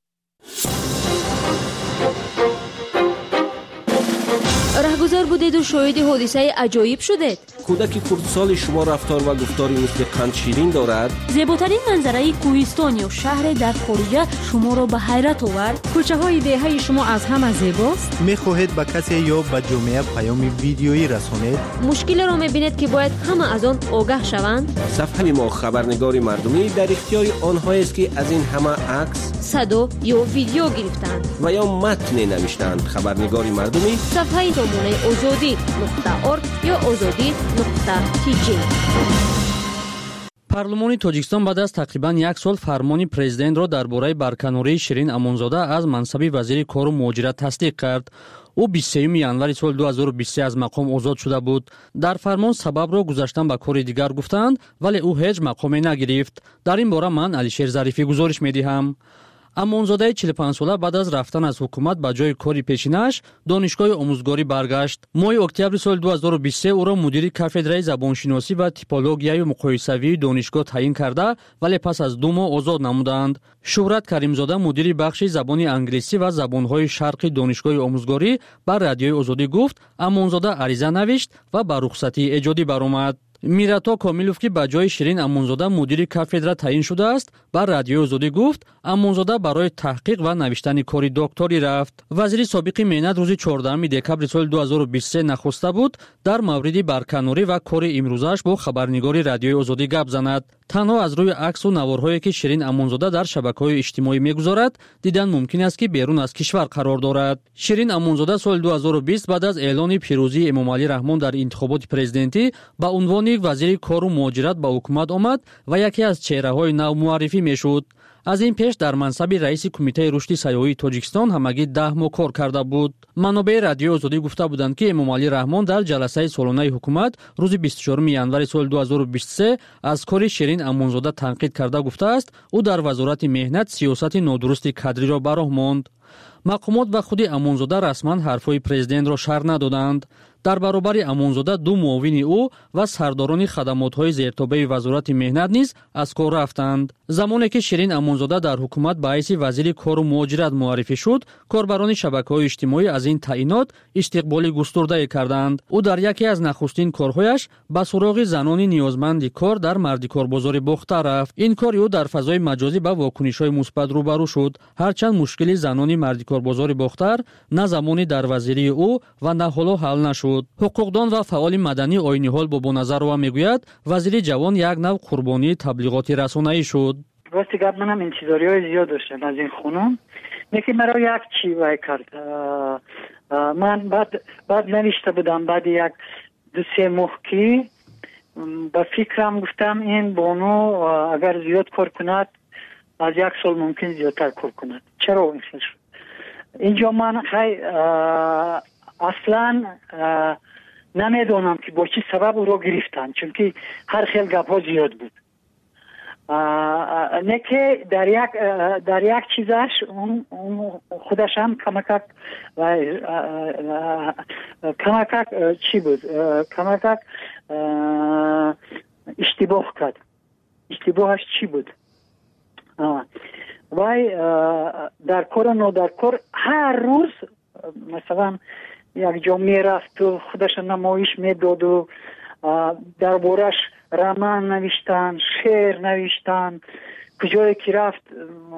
رهگذر بودید و شاهد حادثه عجایب شدید. کودک خردسال شما رفتار و گفتاری مثل قند شیرین دارد. زیباترین منظره کوهستان یا شهر در خارجه شما را به حیرت آورد. کوچه های دهه شما از همه زیباست. می‌خواهید به کسی یا به جامعه پیام ویدیویی رسانید؟ مشکل را می‌بینید که باید همه از آن آگاه شوند. صفحه ما خبرنگار مردمی در اختیار آنهایی است که از این همه عکس، صدا یا ویدیو گرفتند و یا متن نوشتند. خبرنگار مردمی صفحه نمونه azadi.org یا azadi.tg. پارلمانی تاجیکستان بعد از تقریباً یک سال فرمان پرزیدنت را درباره برکناری شیرین امونزاده از منصب وزیر کار و مهاجرت تصدیق کرد. او 23 январи سال 2023 از مقام آزاد شده بود. در فرمان سبب را گذاشتن به کار دیگر گفتند، ولی او هیچ مقامی نگرفت. در این باره من علیشیر ظریفی گزارش می‌دهم. امونزاده 45 ساله بعد از رفتن از حکومت به جای کاری پیشینش دانشگاه آموزگاری برگشت. ماه اکتبر سال 2023 او را مدیر کافدرای زبانشناسی و تیپولوژی مقایسوی دانشگاه تعیین کرده، ولی پس از 2 ماه آزاد نمودند. شهرت کریمزاده مدیر بخش زبان انگلیسی و زبان‌های شرقی دانشگاه آموزگاری بر رادیوی آزادی گفت امونزاده عریضه نوشت و به رخصتی ایجادی برآمد. میراتا کاملوف که به جای شیرین امونزاده مدیر کافدرا تعیین شده است، بر رادیوی آزادی گفت امونزاده برای تحقیق و نوشتن کاری دکتری رفت. وزیر سابق مهنت روز 14 دکبر سال 2023 نخسته بود در مورد برکناری و کار امروزش با خبرنگاری رادیوی آزادی گپ زند. تنها از روی عکس و نوارهایی که شیرین امونزاده در شبکه‌های اجتماعی می‌گذارد دیدن ممکن است که بیرون از کشور قرار دارد. شیرین امونزاده سال 2020 بعد از اعلان پیروزی امامعلی رحمان در انتخابات پرزیدنتی به عنوان وزیر کار و مهاجرت به حکومت آمد و یکی از چهره‌های نو معرفی می‌شد. از این پیش در منصب رئیس کمیته رشد سیاحی تاجیکستان همگی 10 ماه کار کرده بود. منابع رادیو آزادی گفته بودند که امامعلی رحمان در جلسه سالانه حکومت روز 24 январи سال 2023 از کار شیرین امونزاده تنقید کرده گفته است او در وزارت مهنت سیاست نادرست کادری را به راه ماند. مقامات و خود امونزاده رسما حرفهای پرزیدنت را شرح ندادند. در برابر امونزاده 2 معاون او و سرداران خدمات‌های زیرتابع وزارت مهنت نیز از کار رفتند. زمانی که شیرین امونزاده در حکومت به حیث وزیر کار و مهاجرت معرفی شد، کاربران شبکه‌های اجتماعی از این تعیینات استقبال گسترده کردند. او در یکی از نخستین کارهایش به سراغ زنان نیازمند کار در مردکار بازار باخته رفت. این کار او در فضای مجازی به واکنش‌های مثبت روبرو شد، هرچند مشکل زنان مردکار بازار باختر نه زمانی در وزیری او و نه حالا حل نشد. حقوقدان و فعال مدنی آیینی حال بابا نظرова میگوید وزیر جوان یک نوع قربانی تبلیغات رسانه‌ای شد. راستی گپ منم انتظاری‌های زیاد داشتم از این خانم. یکی مرا یک چی وای کرد. من بعد نوشته بودم بعد یک 2-3 ماه که با فکرم گفتم این بانو اگر زیاد کار کند از 1 سال ممکن زیادتر کار کند. چرا این شد؟ اینجا من اصلا نمیدونم که با چی سبب او را گرفتن، چون که هر خیل گپ ها زیاد بود. نه که در یک چیزش اون خودش هم کمکک چی بود، کمکک اشتباه کرد. اشتباهش چی بود؟ وای در کار و نه در کار هر روز مثلا یک جا میرفت و خودش نمایش میداد و دربارش رمان نوشتن، شعر نوشتن، کجایی که رفت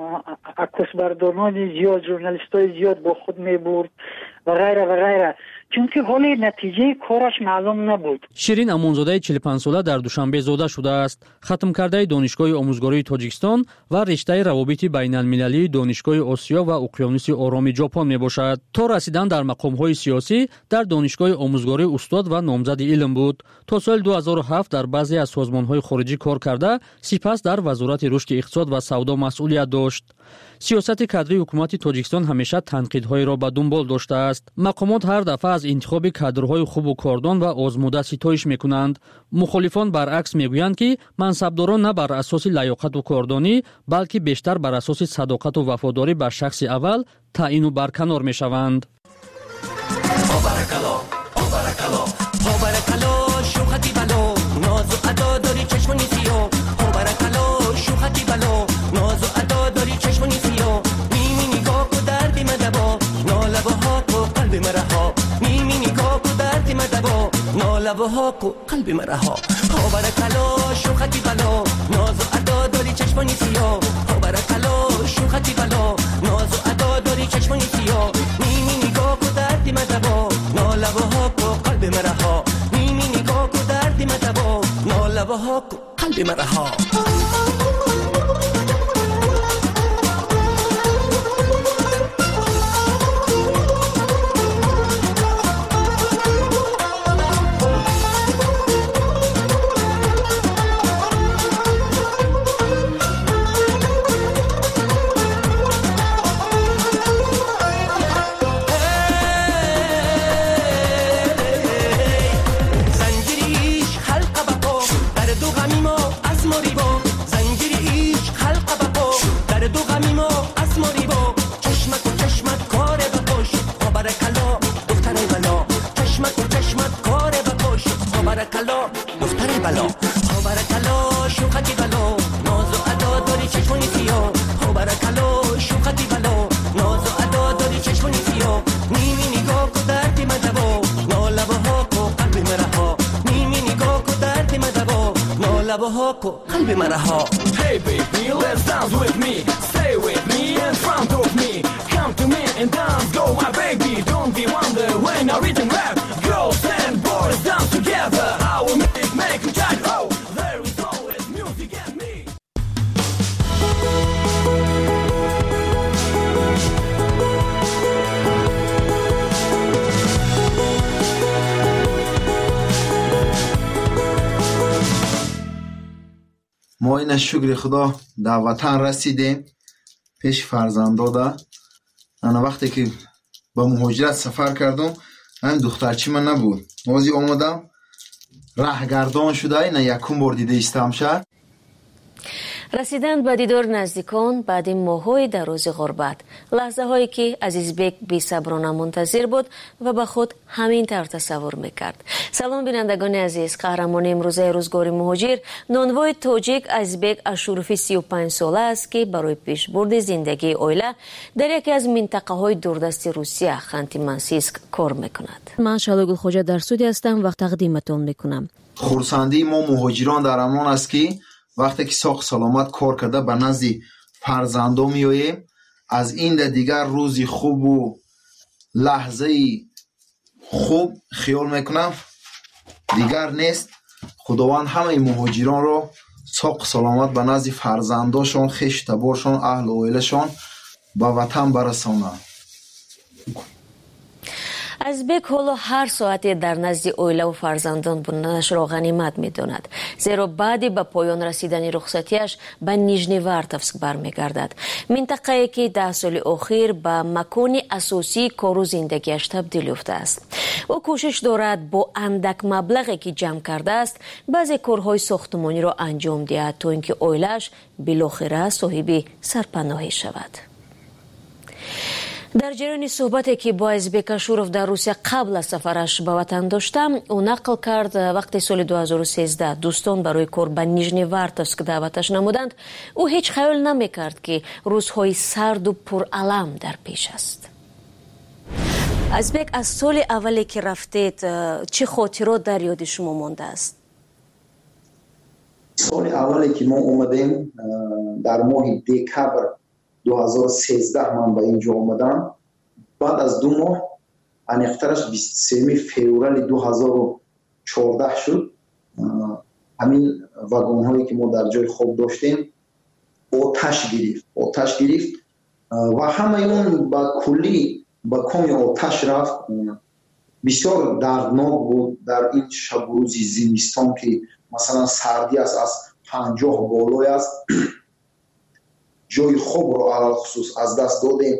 عکس برداران زیاد، ژورنالیستای زیاد با خود میبرد و غیره و غیره. چون که حالی نتیجه کارش معلوم نبود. شیرین امونزاده 45 ساله در دوشنبه زاده شده است. ختم کرده دانشگاه آموزگاری تاجیکستان و رشته روابط بین المللی دانشگاه آسیا و اقیانوس آرام ژاپن میباشد. تا رسیدن در مقام‌های سیاسی در دانشگاه آموزگاری استاد و نامزد علم بود. تا سال 2007 در بعضی از سازمان‌های خارجی کار کرده، سپس در وزارت رشد اقتصاد و سودا مسئولیت داشت. سیاست کادری حکومت تاجیکستان همیشه تنقیدهای را به دنبال داشته است. مقامات هر دفعه از انتخاب کادرهای خوب و کاردان و آزموده ستایش میکنند. مخالفان برعکس میگویند که منصبداران نه بر اساس لیاقت و کاردانی بلکه بیشتر بر اساس صداقت و وفاداری به شخص اول تعیین و برکنار میشوند. لبهاکو قلب مرا ها بارکلا شوختی بلا ناز و ادا داری چشمانی سیاه بارکلا شوختی بلا ناز و ادا داری چشمانی سیاه نیمی نگاه کو دردی مدبا نا لبهاکو قلب مرا ها نیمی نگاه کو دردی مدبا نا لبهاکو قلب مرا ها قلب مرا ها Hey baby let's dance with me Stay with me in front of me Come to me and dance go my baby Don't be wonder when I read and rap Girls and boys dance together I will make you touch Oh there is always music and me ما این شکر خدا در وطن رسیدیم پیش فرزنداده. انا وقتی که با مهاجرت سفر کردم این دخترچی من نبود. موزی آمدم راهگردان شده این یکم بار دیده استم شد. رسیدن به دیدار نزدیکان بعد ماه‌های دراز غربت، لحظه هایی که عزیزبک بی‌صبرانه منتظر بود و به خود همین طور تصور میکرد. سلام بینندگان عزیز، قهرمان امروزه روزگار مهاجر نانوای تاجیک عزیزبک اشوروفی 35 ساله است که برای پیشبرد زندگی عائله در یکی از منطقه های دوردست روسیه خانتی منسیسک کار میکند. من شالوگل خوجا در سودی هستم و تقدیمتون میکنم. خورسندی ما مهاجران در امان است که وقتی که ساق سلامت کار کرده به نزد فرزندان میاییم، از این دیگر روزی خوب و لحظه خوب خیال میکنم دیگر نیست. خداوند همه مهاجران را ساق سلامت به نزد فرزنداشان، خویش تبارشان، اهل و عائله‌شان به وطن برسانه. عزیزبک حالا هر ساعتی در نزد عائله و فرزندان بودنش را غنیمت می‌داند، زیرا بعد به پایان رسیدن رخصتیش به نیژنیوارتوفسک برمیگردد، منطقه‌ای که 10 سال اخیر به مکان اساسی کار و زندگیش تبدیل یافته است. او کوشش دارد با اندک مبلغی که جمع کرده است بعضی کارهای ساختمانی را انجام دهد تا اینکه عائله‌اش بالاخره صاحب سرپناهی شود. در جریان صحبتی که با عزیزبک اشوروف در روسیه قبل از سفرش به وطن داشتم، او نقل کرد وقتی سال 2013 دوستان برای کار به نیژنیوارتوفسک دعوتش نمودند، او هیچ خیال نمیکرد که روزهای سرد و پرالم در پیش است. عزیزبک، از سال اولی که رفتید چه خاطرات در یاد شما مانده است؟ سال اولی که ما اومدیم در ماه دکبر 2013 من به اینجا آمدم. بعد از 2 ماه انیقترش 23 فوریه 2014 شد. همین واگن هایی که ما در جای خواب داشتیم آتش گرفت و همه اون با کلی با کمی آتش رفت. بسیار دردناک بود در این شب و روز زمستان که مثلا سردی است، از 50 بالای است. جای خوب رو علال خصوص از دست دادیم.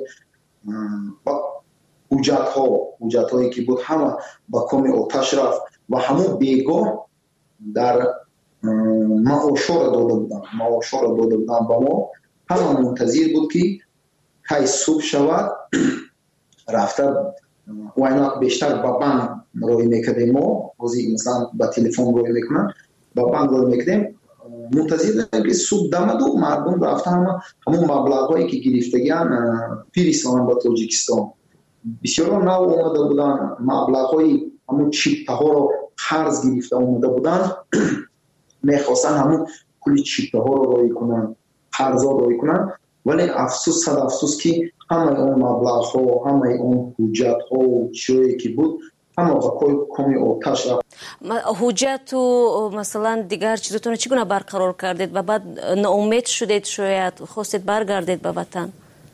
حجت هایی که بود همه با کمی آتش رفت و همون بیگاه در معاشا را داده بودن با ما. همه منتظر بود که کی صبح شود رفته و اینا بیشتر با بانک روی میکردیم. ما مثلا با تلفن روی میکنن، با بانک روی میکردیم. منتظر بودیم که صبح دمد و مردم رفته همون مبلغ هایی که گرفتگیان پیرستان با تاجیکستان. بسیار نو اومده بودن، مبلغ های همون چیپته ها رو قرض گرفته اومده بودن. میخواستن همون کلی چیپته ها رو روی کنن، قرض ها روی کنن. ولی افسوس صد افسوس که همه اون مبلغ ها، همه اون حجت ها و چیزی که بود همه با کمی آتش رفت. حجت و مثلا دیگر چیزتون چگونه برقرار کردید و بعد ناامید شدید، شاید خواستید برگردید به وطن؟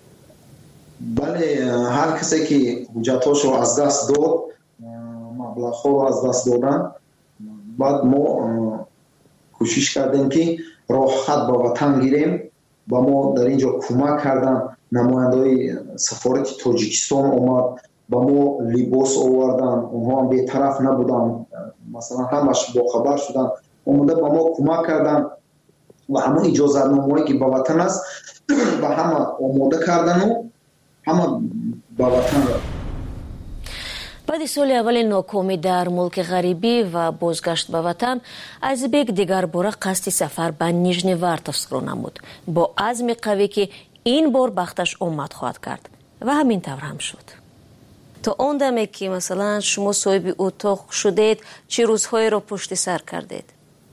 بله، هر کسی که حجت هاشو از دست داد، مبلغ ها رو از دست دادن، بعد ما کوشش کردیم که راه خط به وطن گیریم. با ما در اینجا کمک کردن، نماینده‌های سفارت تاجیکستان اومد با ما لباس آوردن. اونها هم بی‌طرف نبودن، مثلا همش با خبر شدن، اومده با ما کمک کردن و همون اجازه نامه‌ای که با وطن است و همه آماده کردن و همه با وطن رفتن. بعد سال اول ناکامی در ملک غریبی و بازگشت به وطن، ازیبک دیگر باره قصد سفر به نیژنیوارتوفسک را نمود با عزم قوی که این بار بختش آمد خواهد کرد و همین طور هم شد. تا آن دمی که مثلا شما صاحب اتاق شدید، چه روزهایی را پشت سر کردید؟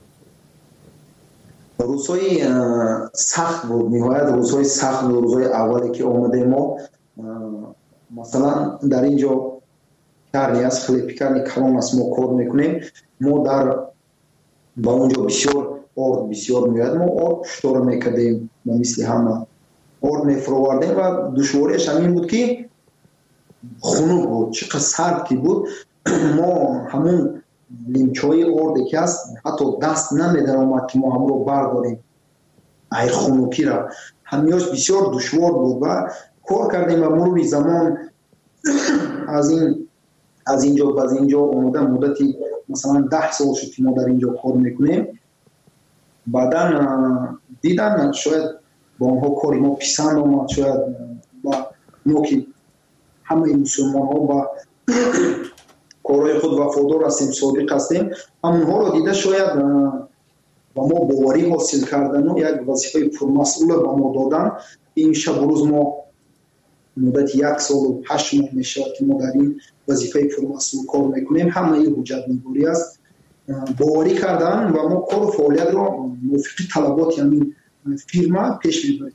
روزهای سخت بود، نهایت روزهای سخت بود. روزهای اولی که آمده ما مثلا در اینجا کاری از خیلی پیکرنی کلام است، ما کار میکنیم. ما در با اونجا بسیار میاد، ما آرد پشتار میکردیم و مثل همه آرد میفروردیم و دشواریش همین بود که خنک بود، چقدر سرد که بود. ما همون لیمچای آرد که هست حتی دست نمیدن اومد که ما هم رو برداریم ای خنکی را. همیاش بسیار دشوار بود و کار کردیم و مرور زمان از اینجا اومده مدتی مثلا 10 سال شد که ما در اینجا کار میکنیم. بعدا دیدن شاید با اونها کاری ما پسند آمد، شاید با نوکی همه مسلمان ها با کارهای خود وفادار هستیم، صادق هستیم، همونها رو دیده شاید با ما باوری حاصل کردن و یک وظیفه پرمسئول با ما دادن. این شب روز ما مدت 1 سال و 8 ماه میشه که ما در این وظیفه پرمسئول کار میکنیم. همه این حجت نگاری است، باوری کردن و ما کار و فعالیت را موافق طلبات همین فیرما پیش میبریم.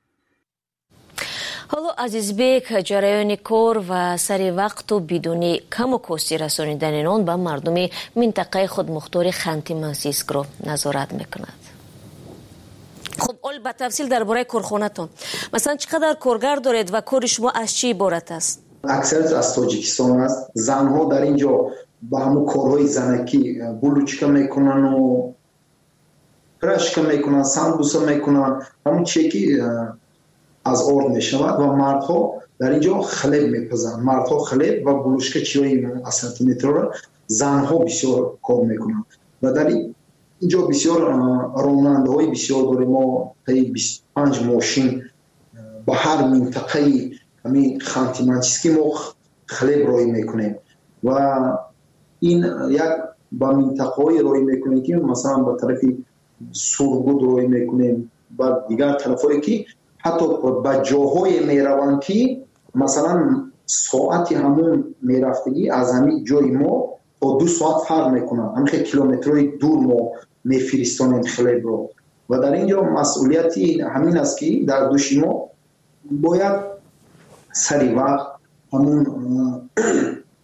حالا عزیزبک، جریان کار و سر وقت و بدون کم و کاستی رسانیدن آن به مردم منطقه خودمختار خانت منسیسک را نظارت میکند. خب اول به تفصیل درباره کارخانه‌تون، مثلا چقدر کارگر دارید و کار شما از چی عبارت است؟ اکثریت از تاجیکستان است. زنها در اینجا با همون کارهای زنکی بلوچکا میکنن و پرشکا میکنن، سمبوسا میکنن، همون چیکی از آرد میشود و مردها در اینجا خلب میپزن. مردها خلب و بلوچکا چیزای اصلاتی میتره، زنها بسیار کار میکنن و در اینجا بسیار راننده های بسیار داریم. ما 25 ماشین با هر منطقه همین خانت منسیسک ما خلب رای میکنیم و این یک با منطقه های رای میکنیم که مثلا با طرف سرگود رای میکنیم و دیگر طرف هایی که حتی با جاهای میروند که مثلا ساعتی همون میرفتگی از همین جای ما تا 2 ساعت فرق میکنن، همین کیلومترهای دور ما میفرستانیم خلب رو و در اینجا مسئولیتی همین است که در دوش ما باید سری وقت همون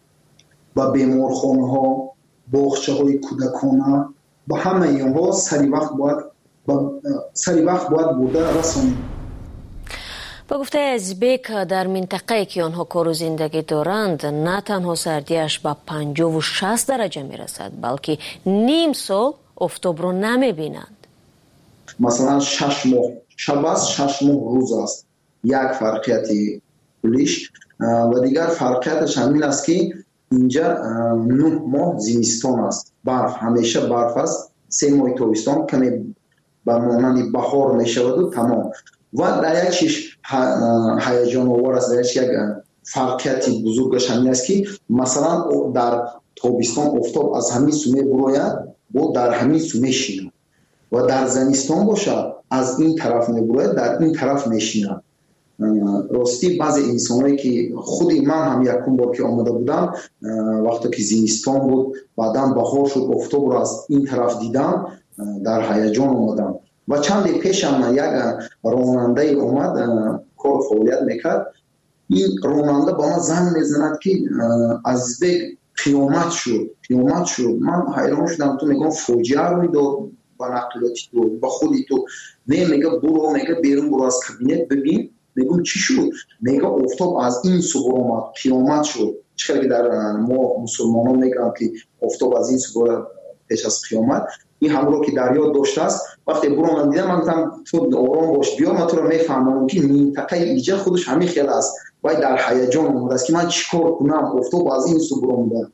با بیمارخانه‌ها، باغچه‌های کودکانه، با همه اینها سری وقت باید بوده رسانید. با گفته ازبک در منطقه‌ای که آنها کار و زندگی دارند نه تنها سردیش به 50 و 60 درجه میرسد بلکه نیم سال آفتاب را نمیبینند. مثلا 6 ماه شب است، 6 ماه روز است. یک فرقیت کلیش و دیگر فرقیتش همین است که اینجا 9 ماه زمستان است، برف همیشه برف است، 3 ماه تابستان کمی به مانند بهار میشود و تمام. و در یک چیز هیجان آور است، در یک فرقیت بزرگش همین است که مثلا در تابستان آفتاب از همین سومه بروید و در همین سومه شینه و در زمستان باشد از این طرف میبروید در این طرف میشینه. راستی بعضی انسانایی که خودی من هم یکم بار که آمده بودم وقتی که زمستان بود بعدا بهار شد آفتاب را از این طرف دیدم در هیجان آمدم. و چند پیش هم یک راننده اومد کار فعالیت میکرد. این راننده با من زنگ میزند که از قیامت شد. من حیران شدم. تو میگم فوجیه روی داد با نقلاتی تو با خودی تو میگه برو، میگه بیرون برو از کابینت ببین. میگم چی شد؟ میگه آفتاب از این صبح اومد، قیامت شد. چرا که در ما مسلمانان میگن که آفتاب از این صبح پیش از قیامت. این همراه که دریا داشته است. وقتی برو من دیدم من گفتم تو آرام باش بیا، من تو رو میفهمم که منطقه ایجا خودش همین خیال است. باید در هیجان اومده است که من چیکار کنم، آفتاب از این صبح اومده.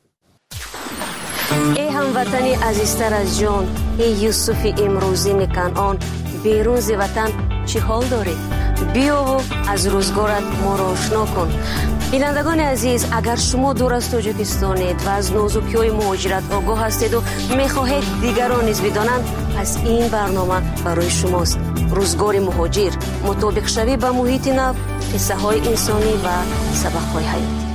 ای هموطنی عزیزتر از جان، ای یوسف امروزی کنعان، بیرون ز وطن چی حال داری؟ بیا و از روزگارت ما را آشنا کن. بینندگان عزیز، اگر شما دور از تاجیکستانید و از نازکی‌های مهاجرت آگاه هستید و می‌خواهید دیگران نیز بدانند، پس این برنامه برای شماست. روزگار مهاجر، مطابق شوی به محیط نو، قصه‌های انسانی و سبق‌های حیاتی.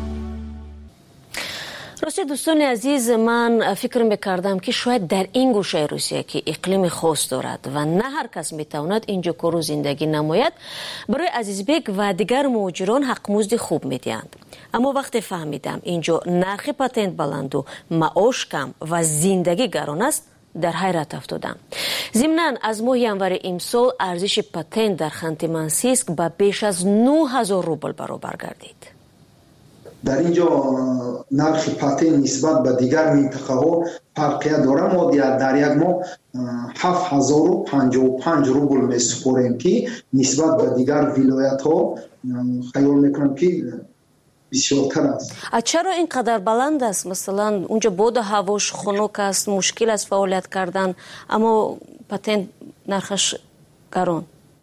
راستی دوستان عزیز، من فکر میکردم که شاید در این گوشه روسیه که اقلیم خاص دارد و نه هر کس میتواند اینجا کار و زندگی نماید، برای عزیزبک و دیگر مهاجران حق مزد خوب میدهند. اما وقتی فهمیدم اینجا نرخ پاتنت بلند و معاش کم و زندگی گران است، در حیرت افتادم. ضمناً از ماه ینور امسال ارزش پاتنت در خانت منسیسک به بیش از 9000 روبل برابر گردید. در اینجا نرخ پاتنت نسبت به دیگر منطقه ها فرقیت داره. ما در یک ماه 7055 روبل میسپاریم که نسبت به دیگر ولایت ها خیال میکنم که بسیارتر است. چرا اینقدر بلند است؟ مثلا اونجا باد هواش خنک است، مشکل است فعالیت کردن، اما پاتنت نرخش گران.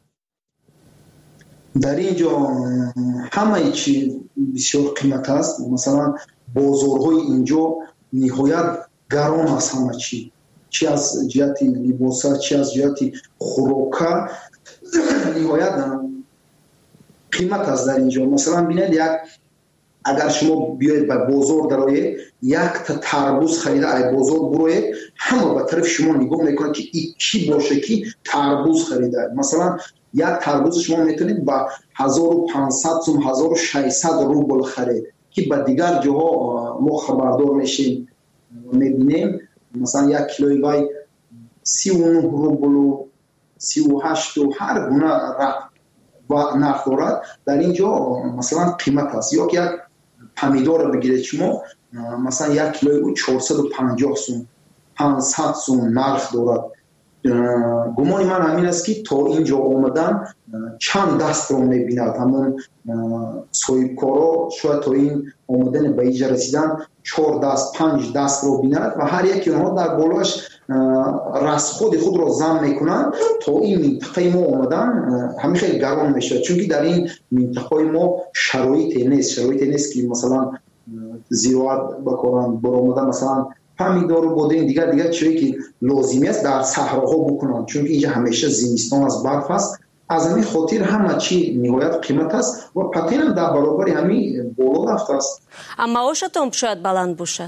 در اینجا همه چی بسیار قیمت است. مثلا بازارهای اینجا نهایت گران است. همه چی از جهت لباس، چی از جهت خوراک نهایت قیمت است در اینجا. مثلا بینید اگر شما بیاید به بازار درآیید، یک تا تربوز خریده از بازار بروید، همه به طرف شما نگاه میکنن که این کی باشه که تربوز خریده. مثلا یک تربوز شما میتونید با 1500 سوم 1600 روبل خرید که به دیگر جاها ما خبردار میشیم میبینیم مثلا یک کیلوی وای 39 روبل و 38 و هر گونه و نرخ دارد. در اینجا مثلا قیمت است. یا که یک پمیدار بگیرید شما مثلا یک کیلوی 450 سوم 500 سوم نرخ دارد. گمان من همین است که تا اینجا آمدن چند دست رو میبیند. همون صاحبکارا شاید تا این آمدن به اینجا رسیدن 4 دست 5 دست رو بیند و هر یکی اونها در بالاش رسخود خود رو زم میکنن تا این منطقه ما آمدن همین خیلی گران میشه. چون که در این منطقه ما شرایط نیست که مثلا زراعت بکنن برآمدن مثلا پمیدار و بادین دیگر چیزی که لازمی است در صحراها بکنن. چون که اینجا همیشه زمستان از برف است. از همین خاطر همه چی نهایت قیمت است و پاتنت در برابر همین بالا رفته است. اما معاشتون شاید بلند باشد.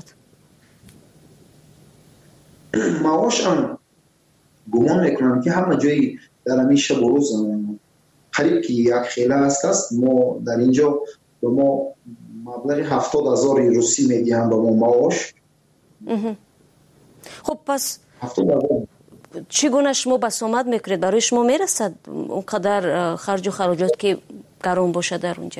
معاش هم گمان میکنم که همه جایی در همین شب و روز قریب که یک خیله است. ما در اینجا به ما مبلغ 70,000 روسی میدیم به ما معاش. خب پس 70,000 چگونه شما بسامد میکنید؟ برای شما میرسد اونقدر خرج و خراجات که گران باشه در اونجا؟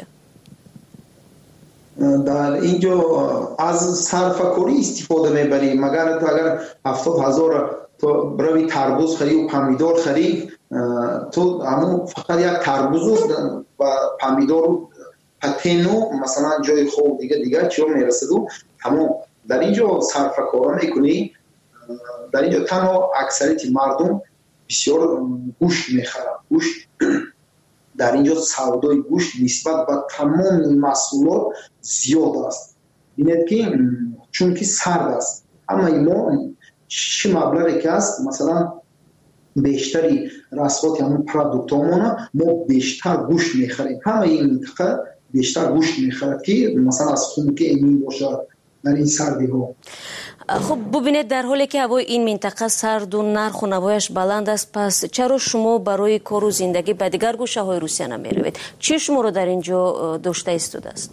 در اینجا از صرفه‌کاری استفاده میبریم. اگر 70,000 تو بروی تربوز خری و پمیدور خری، تو همون فقط یک تربوز و پمیدور و پتینو مثلا جای خوب دیگه چیو میرسد و همون در اینجا صرفه‌کاری میکنی. در اینجا تنها اکثریت مردم بسیار گوشت میخرن. گوشت در اینجا سودای گوشت نسبت به تمام محصولات زیاد است. ببینید که چون که سرد است، اما ما چه مبلغی که است مثلا بیشتری رسوات همون پروداکتامون ما بیشتر گوشت میخریم. همه این منطقه بیشتر گوشت میخرد که مثلا از خون که ایمین باشه در این سردی ها. خب ببینید در حالی که هوای این منطقه سرد و نرخ و نوایش بلند است، پس چرا شما برای کار و زندگی به دیگر گوشه های روسیه نمی روید؟ چی شما رو در اینجا داشته ایستاده است؟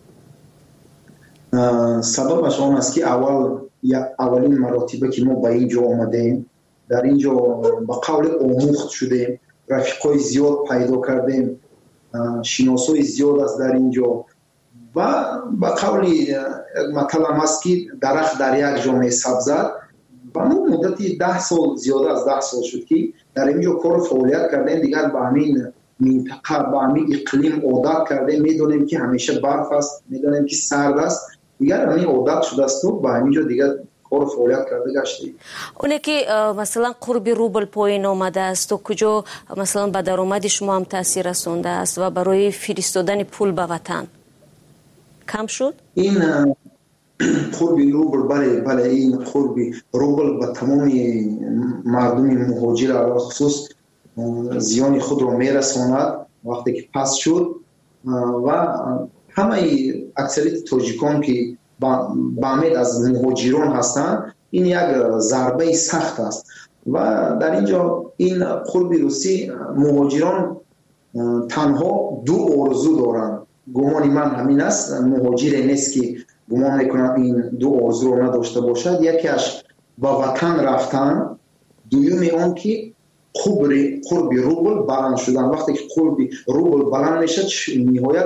سببش آن است که اولین مراتبه که ما به اینجا آمدیم، در اینجا با قول آموخت شدیم، رفیقای زیاد پیدا کردیم، شناسای زیاد است در اینجا و با قولی مطلب است که درخت در یک جا می سبزد و ما مدتی 10 سال زیاده از 10 سال شد که در اینجا کار فعالیت کردیم. دیگر به همین منطقه به همین اقلیم عادت کردیم. میدونیم که همیشه برف است، میدونیم که سرد است، دیگر همین عادت شده است و به همین جا دیگر کار فعالیت کرده گشتیم. اونه که مثلا قرب روبل پایین آمده است و کجا مثلا به درآمد شما هم تاثیر رسونده است و برای فرستادن پول به وطن کم شد؟ این قرب روبل بله این قرب روبل به تمام مردم مهاجر علاوه خصوص زیان خود را میرساند وقتی که پس شد و همه اکثریت تاجیکان که با امید از مهاجران هستند این یک ضربه سخت است و در اینجا این قرب روسی مهاجران تنها 2 آرزو دارند. گمان من همین است، مهاجر نیست که گمان میکنم این 2 آرزو رو نداشته باشد. یکیش با وطن رفتن، دومی آن که قرب روبل بلند شدن. وقتی که قرب روبل بلند میشه نهایت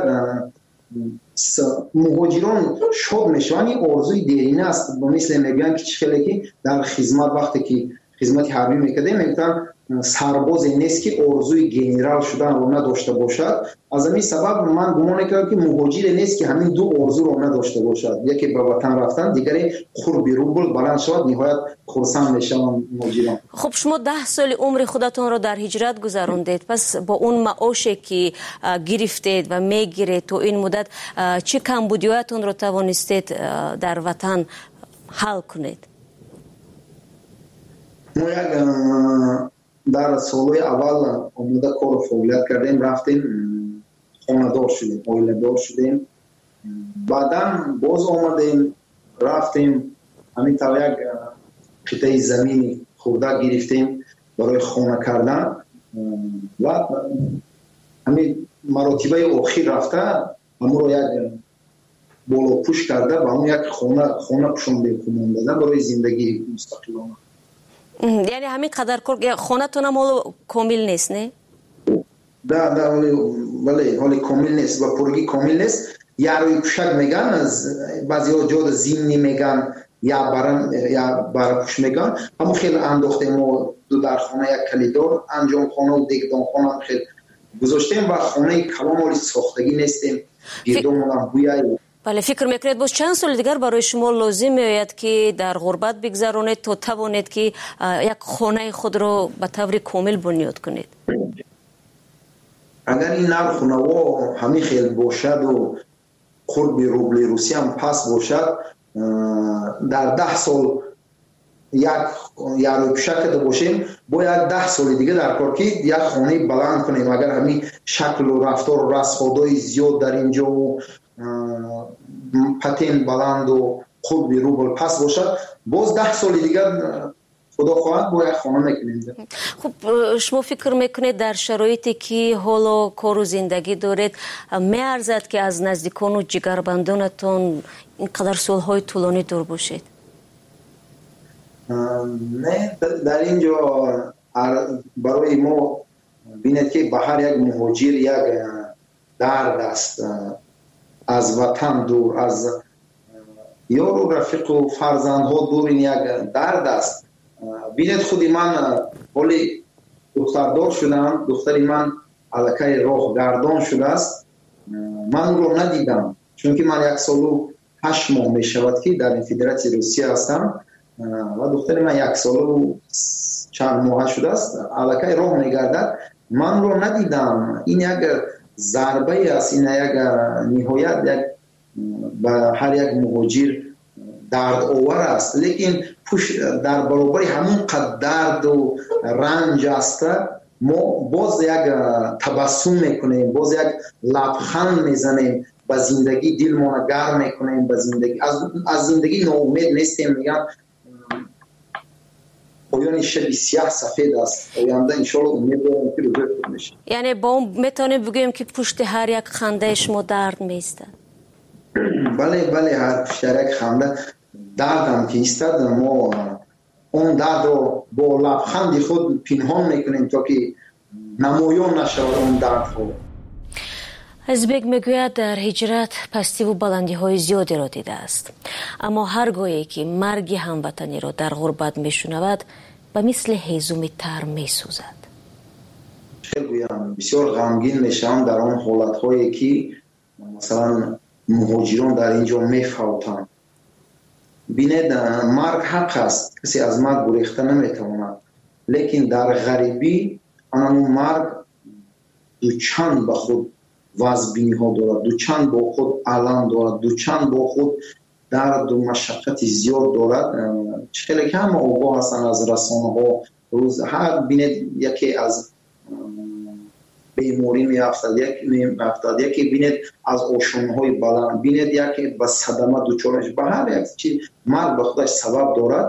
مهاجران شاد میشن. این آرزوی دیرینه است، مثل میگن که خیلی که در خدمت وقتی که خدمت حربی میکردیم میگن سرباز نیست که آرزوی گنرال شدن رو نداشته باشد. از همین سبب من گمان میکنم که مهاجر نیست که همین 2 آرزو رو نداشته باشد، یکی به وطن رفتن، دیگری قرب روبل بلند شد. نهایت خرسند میشن مهاجران. خب شما 10 سال عمر خودتون رو در هجرت گذراندید، پس با اون معاشی که گرفتید و میگیرید تو این مدت چه کمبودیاتون رو توانستید در وطن حل کنید؟ ما در سالهای اول آمده کار فعالیت کردیم، رفتیم خانه دار شدیم، عائله دار شدیم، بعدا باز آمدیم رفتیم همین طور یک قطعه زمین خورده گرفتیم برای خانه کردن و همین مراتبه آخر رفته همون رو یک بالا پوش کرده و همون یک خانه پوشاندیم دادن برای زندگی مستقلانه. یعنی همین قدر خانه تون هم کامل نیست نه؟ ولی حالی کامل نیست و پرگی کامل نیست. یا روی کشک میگن، از بعضی ها جاد زمینی میگن یا برپوش میگن. همون خیلی انداختیم و 2 در خانه یک کلیدار انجام خانه و دیگدان خانه هم خیلی گذاشتیم و خانه کلام حالی ساختگی نیستیم. گردون هم بویایی. بله فکر میکنید باز چند سال دیگر برای شما لازم میآید که در غربت بگذرانید تا توانید که یک خانه خود را به طور کامل بنیاد کنید؟ اگر این نرخ و نوا همین خیلی باشد و قرب روبل روسی هم پس باشد، در 10 سال یک روی پیشک باشیم باید 10 سال دیگه در کار که یک خانه بلند کنیم. اگر همین شکل و رفتار و رسخادای زیاد در اینجا و پتین بلند و قرب روبل پس باشد، باز 10 سال دیگر خدا خواهد با یک خانه میکنیم. خب شما فکر میکنید در شرایطی که حالا کار و زندگی دارید میارزد که از نزدیکان و جگربندانتون اینقدر سالهای طولانی دور باشید؟ نه، در اینجا برای ما بینید که به هر یک مهاجر یک درد است، از وطن دور، از یار و رفیق و فرزندها دور، این یک درد است. بینید خودی من حالی دختردار شدم، دختری من علاقه راه گردان شده است، من رو ندیدم چون که من 1 سال و 8 ماه می شود که در فدراسیون روسیه هستم و دختر من 1 سال و چند ماه شده است، علاقه راه می گردد، من رو ندیدم. این یک ضربه است، این یک نهایت یک به هر یک مهاجر درد آور است، لیکن در برابر همون قدر درد و رنج است ما باز یک تبسم میکنیم، باز یک لبخند میزنیم، به زندگی دل ما گرم میکنیم، به زندگی از زندگی ناامید نیستیم. میگم پایان شب سیاه سفید است، آینده انشالله امید دارم که روزی خوب میشه. یعنی با اون میتونیم بگوییم که پشت هر یک خنده شما درد میستد؟ بله، هر پشت یک خنده دردم که ایستد، ما اون درد رو با لبخند خود پنهان میکنیم تا که نمایان نشود اون درد خود. ازبک میگوید در هجرت پستی و بلندی های زیادی را دیده است، اما هرگاهی که مرگ هموطنی را در غربت میشنود به مثل هیزومی تر میسوزد. بسیار غمگین میشم در آن حالت هایی که مثلا مهاجران در اینجا میفوتند. بینید مرگ حق است، کسی از مرگ گریخته نمیتواند، لیکن در غریبی اون مرگ دوچند به خود وزبینی ها دارد، دوچند با خود علم دارد، دوچند با خود درد و مشقت زیاد دارد. خیلی کم آگاه هستند از رسانه ها، روز هر بینید یکی از بیماری میافتد، یکی بینید از آشانه های بلند، بینید یکی به صدمه دوچارش، به هر یک چیز مرگ به خودش سبب دارد.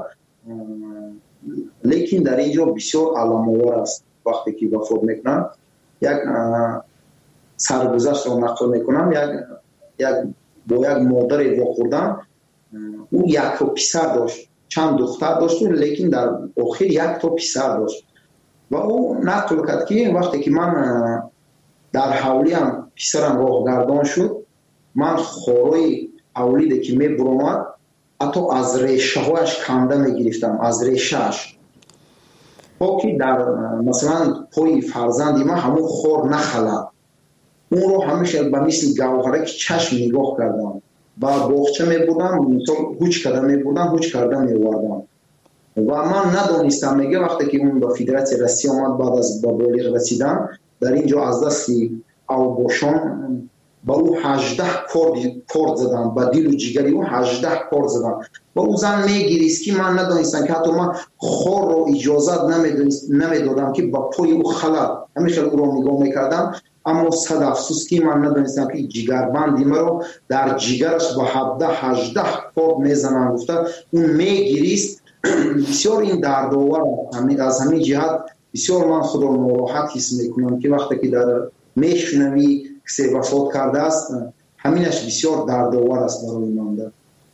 لیکن در اینجا بسیار علم آور است. وقتی که وفات میکنن یک سرگذشت رو نقل میکنم، با یک مادر واخوردن، او 1 تا پسر داشت، چند دختر داشت، لیکن در آخر 1 تا پسر داشت و او نقل کرد که وقتی که من در حولیم پسرم راه گردان شد، من خورای حولیده که می برامد حتی از ریشه هایش کنده می گرفتم، از ریشهش، تا که در مثلا پای فرزندی من همون خور نخلد. اون رو همیشه به مثل گوهره که چشم نگاه کردم، با باغچه می بودم، هوچ کرده می بودم، هوچ کرده می وردم و من ندانستم. میگه وقتی که اون به فدراسیون روسیه آمد، بعد از به بالغ رسیدن در اینجا از دست اوباشان با او 18 کارد زدن، با دل و جگری او 18 کارد زدن و او زن میگیریست که من ندانستم که حتی من خور رو اجازت نمیدادم که با پای او خلد، همیشه او رو نگاه میکردم، اما صد افسوس که من ندانستم که جگربندی مرا در جگرش با 18 کارد میزنن. گفته اون میگیریست. بسیار این دردآور از همین جهت بسیار من خود را ناراحت حس میکنم که وقتی که در میشنوی کسی وفات کرده است، همینش بسیار دردآور است برای من.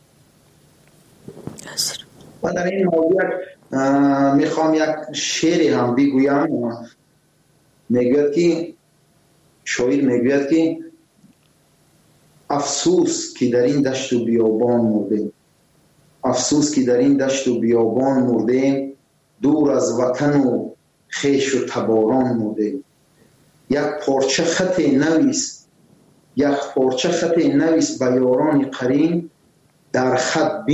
و در این موضوع میخوام یک شعری هم بگویم. میگوید که شاعر میگوید که افسوس که در این دشت و بیابان مرده، افسوس که در این دشت و بیابان مرده، دور از وطن و خیش و تباران مرده. یک پارچه خط نویس به یاران قرین، در خط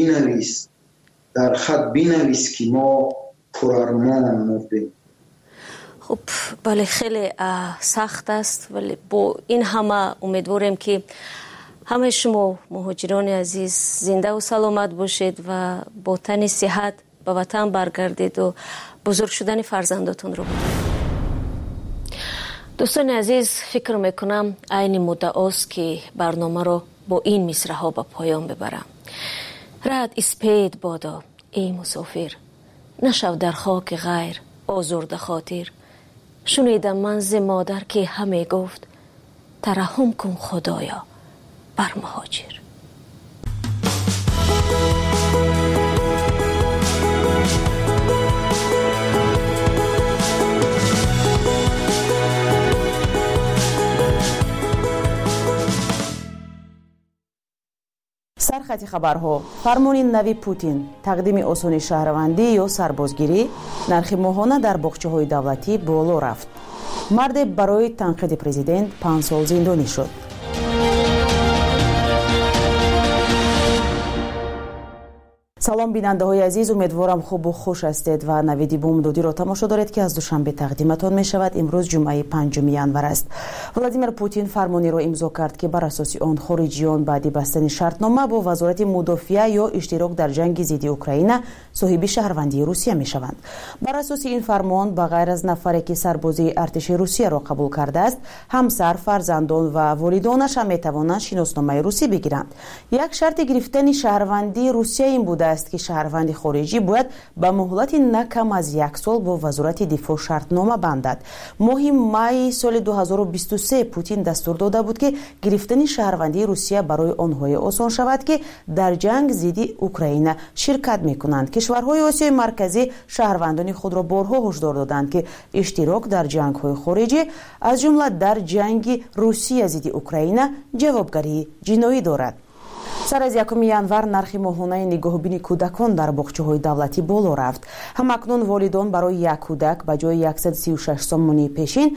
بنویس که ما پرارمان مرده. خب بله، خیلی سخت است، ولی با این همه امیدواریم که همه شما مهاجران عزیز زنده و سلامت باشید و با تن صحت به وطن برگردید و بزرگ شدن فرزنداتون رو بدید. دوستان عزیز، فکر میکنم عین مدت است که برنامه رو با این مصرع‌ها به پایان ببرم. رد اسپید بادا ای مسافر، نشو در خاک غیر آزرده خاطر. شنیدم من ز مادر که همه گفت ترحم کن خدایا بر مهاجر. سرخط خبرها. فرمانی نوی پوتین تقدیم آسان شهروندی یا سربازگیری، نرخ ماهانه در باغچه‌های دولتی بالا رفت. مرد برای تنقید پرزیدنت 5 سال زندانی شد. سلام بیننده های عزیز، امیدوارم خوب و خوش هستید و نویدی بومدادی را تماشا دارید که از دوشنبه تقدیمتان می شود. امروز جمعه 5 ژانویه است. ولادیمیر پوتین فرمانی را امضا کرد که بر اساس آن خارجیان بعد بستن شرطنامه با وزارت مدافعه یا اشتراک در جنگ ضد اوکراین صاحب شهروندی روسیه می شوند. بر اساس این فرمان به غیر از نفری که سربازی ارتش روسیه را قبول کرده است، همسر، فرزندان و والدانش هم می توانند شناسنامه روسی بگیرند. یک شرط گرفتن شهروندی روسیه این بوده است که شهروند خارجی باید به مهلت نه کم از 1 سال با وزارت دفاع شرطنامه بندد. ماه می سال 2023 پوتین دستور داده بود که گرفتن شهروندی روسیه برای آنهای آسان شود که در جنگ ضد اوکراین شرکت می‌کنند. کشورهای آسیای مرکزی شهروندان خود را بارها هشدار دادند که اشتراک در جنگ‌های خارجی از جمله در جنگ روسیه ضد اوکراین جوابگری جنایی دارد. سر از 1 ژانویه نرخ ماهانه نگاهبینی کودکان در باغچه‌های دولتی بالا رفت. همکنون والدان برای یک کودک به جای 136 سومانی پیشین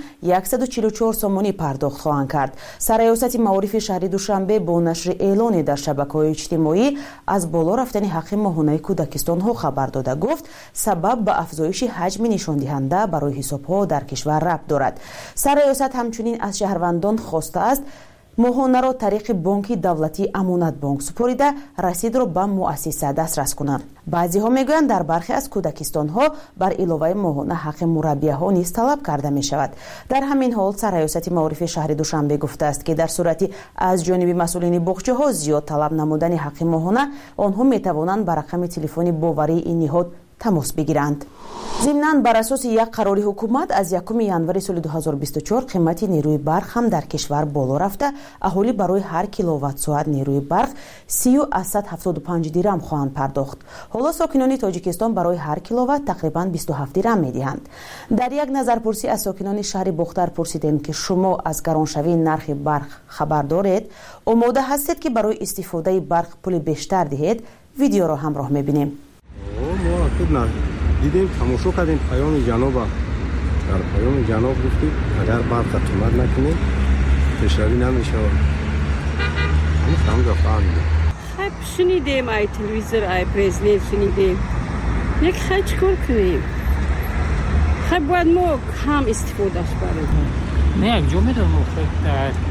144 سومانی پرداخت خواهند کرد. سرایوسط معارف شهری دوشنبه با نشر اعلانی در شبکه‌های اجتماعی از بالا رفتن حق ماهانه کودکستان ها خبر داده گفت سبب به افزایش حجم نشان دهنده برای حساب‌ها در کشور ربط دارد. سرایوسط همچنین از شهروندان خواسته است ماهانه را طریق بانک دولتی امانت بانک سپریده رسید را به مؤسسه دسترس کنند. بعضی ها میگویند در برخی از کودکستان ها بر علاوه ماهانه حق مربیه ها نیز طلب کرده می شود. در همین حال سرایوسط معارف شهر دوشنبه گفته است که در صورتی از جانب مسئولین باغچه ها زیاد طلب نمودن حق ماهانه، آنها می توانند بر رقم تلفن باوری این نهاد تماس بگیرند. ضمناً بر اساس یک قرار حکومت از 1 ژانویه سال 2024 قیمت نیروی برق هم در کشور بالا رفته. اهالی برای هر کیلووات ساعت نیروی برق 30.75 درم خواهند پرداخت. حالا ساکنان تاجیکستان برای هر کیلووات تقریباً 27 درم می‌دهند. در یک نظرپرسی از ساکنان شهر بختر پرسیدیم که شما از گرانشوی نرخ برق خبر دارید؟ آماده هستید که برای استفاده برق پول بیشتر دهید؟ ویدیو را همراه می‌بینیم. دیدیم تماشا کردیم پیام جناب، در پیام جناب گفتید اگر برق قیمت نکنید پیشروی نمیشه. همین فهمیدیم. خب شنیدیم ای تلویزیون ای پرزیدنت شنیدیم. یک خیلی چکار کنیم؟ خب باید ما هم استفادهش بریم. نه یک جا میدونم خب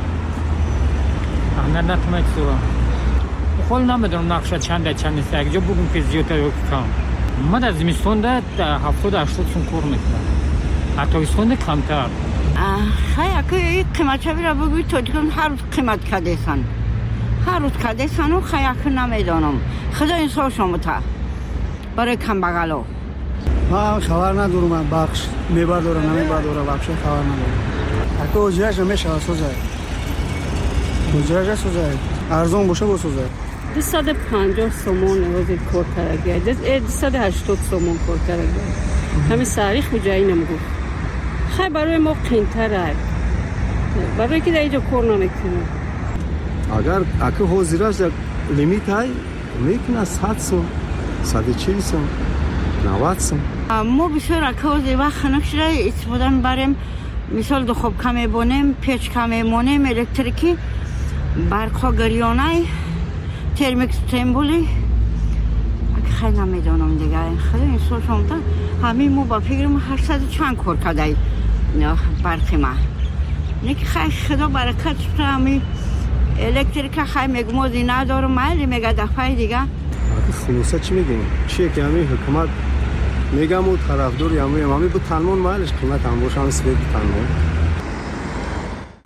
احنا نتونم چطورم خود نمیدونم نقشه چند است یک جا بگم که زیادتر یا کم. من از زمستان ده 70-80 سون کار میکنم، حتی تابستان کمتر. خیلی قیمت را بگوید تاجیکان هر روز قیمت کرده‌سن، هر روز کرده‌سن و خیلی نمیدانم. خدا انصاف شما تا برای کم بغلا. من خبر ندارم، من بخش میبردارم نمیبردارم بخش خبر ندارم. اگه اجرش میشه سوزه، اجرش سوزه، ارزان باشه بسوزه. 250 سومون روزی کار کرده، 280 سومون کار کرده. همین تاریخ بجایی نمیگو. خیلی برای ما قیمتره، برای که در اینجا کار نمیکنه. اگر اگه حاضرش در لیمیت های میکنه 100 سوم، 140 سوم، 90 سوم. ما بسیار اگه حاضر وقت نکشده استفاده میبریم. مثال دو خوب کمی بونیم، پیچ کمی مونیم، الکتریکی، برقا گریانه، ترمیک تنبولی. خیلی نمیدانم دیگه. خیلی این سال شما همین ما با فکرم 800 چند کار کرده برقی ما. نیکی خیلی خدا برکت شد. همین الکتریک خیلی مگموزی ندارم. مایلی میگه دفعه دیگه. خلوصه چی میگیم؟ چیه که همین حکومت میگم و طرفداری همین بود تنمون مایلش قیمت هم باشه هم سبیل تنمون.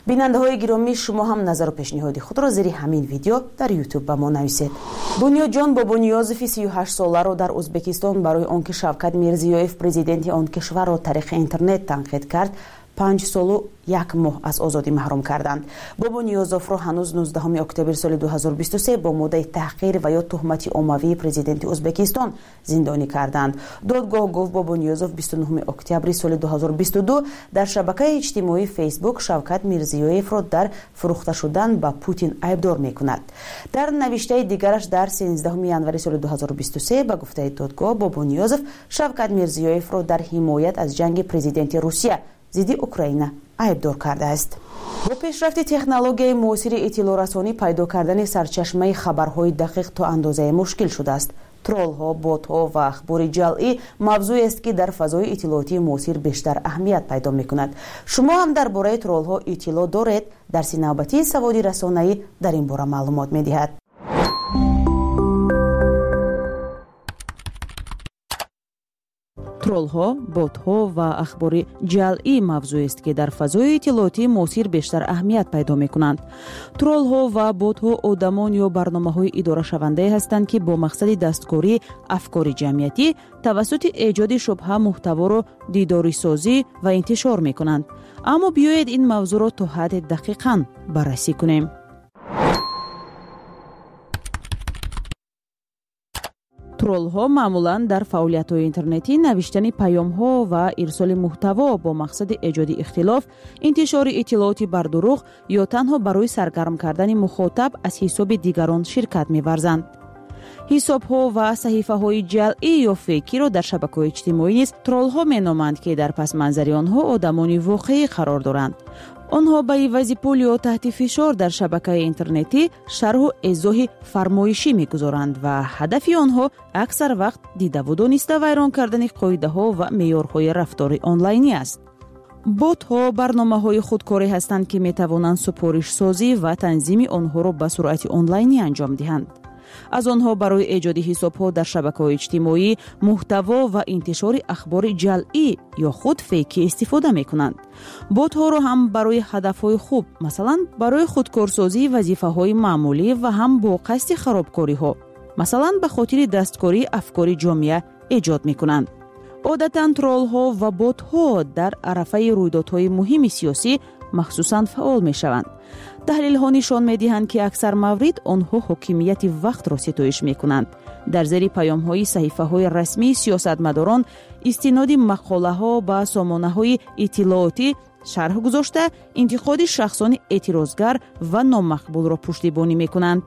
بیننده‌های گرامی، شما هم نظر و پیشنهاد خود را زیر همین ویدیو در یوتیوب به ما نویسید. بنیادجان بابانیازوف 38 ساله را در ازبکستان برای آنکه شوکت میرزیویف پرزیدنت آن کشور را طریق اینترنت تنقید کرد 5 سال و 1 ماه از آزادی محروم کردند. بابانیازوف را هنوز 19 اکتبر سال 2023 با مدعی تحقیر و یا تهمت عمومی پرزیدنت ازبکستان زندانی کردند. دادگاه گفت بابانیازوف 29 اکتبر سال 2022 در شبکه اجتماعی فیسبوک شوکت میرزیویف را در فروخته شدن به پوتین عیبدار میکند. در نوشته دیگرش در 13 ژانویه سال 2023 به گفته دادگاه بابانیازوف شوکت میرزیویف را در حمایت از جنگ پرزیدنت روسیه ضد اوکراین عیبدار کرده است. با پیشرفت تکنولوژی معاصر اطلاع رسانی پیدا کردن سرچشمه خبرهای دقیق تا اندازه مشکل شده است. ترول‌ها، بوت‌ها و اخبار جعلی موضوعی است که در فضای اطلاعاتی معاصر بیشتر اهمیت پیدا می‌کند. شما هم درباره ترول‌ها اطلاع دارید؟ درس نوبتی سوادی رسانه‌ای در این باره معلومات می‌دهد. ترول‌ها، بوت‌ها و اخبار جعلی موضوعی است که در فضای اطلاعاتی معاصر بیشتر اهمیت پیدا می‌کنند. ترول‌ها و بوت‌ها آدمان یا برنامه‌های اداره شونده هستند که با مقصد دستکاری افکار جمعیتی توسط ایجاد شبهه محتوا را دیداری سازی و انتشار می‌کنند. اما بیایید این موضوع را تا حد دقیقاً بررسی کنیم. ترول‌ها معمولاً در فعالیت‌های اینترنتی نوشتن پیام‌ها و ارسال محتوا با مقصد ایجاد اختلاف، انتشار اطلاعات بر دروغ یا تنها برای سرگرم کردن مخاطب از حساب دیگران شرکت می‌ورزند. حساب‌ها و صحیفه‌های جعلی یا فیکی را در شبکه‌های اجتماعی نیز ترول‌ها می‌نامند که در پس منظر آنها آدمان واقعی قرار دارند. آنها به عوض پول یا تحت فشار در شبکه اینترنتی شرح و ایضاح فرمایشی می‌گذارند و هدف آنها اکثر وقت دیده و دانسته ویران کردن قاعده‌ها و معیارهای رفتار آنلاینی است. بوت‌ها برنامه‌های خودکاری هستند که می‌توانند سفارش سازی و تنظیم آنها را به صورت آنلاینی انجام دهند. از آنها برای ایجاد حساب‌ها در شبکه‌های اجتماعی، محتوا و انتشار اخبار جعلی یا خود فیکی استفاده می‌کنند. بوت‌ها را هم برای هدف‌های خوب، مثلا برای خودکارسازی وظیفه‌های معمولی و هم با قصد خرابکاری‌ها، مثلا به خاطر دستکاری افکار جامعه ایجاد می‌کنند. عادتاً ترول‌ها و بوت‌ها در عرصه رویدادهای مهم سیاسی مخصوصاً فعال می‌شوند. تحلیل‌ها نشان می‌دهند که اکثر موارد آنها حاکمیت وقت را ستایش می‌کنند. در زیر پیام‌های صحیفه‌های رسمی سیاستمداران استناد مقاله‌ها با سامانه‌های اطلاعاتی شرح گذاشته انتقاد شخصان اعتراضگر و نامقبول را پشتیبانی می‌کنند.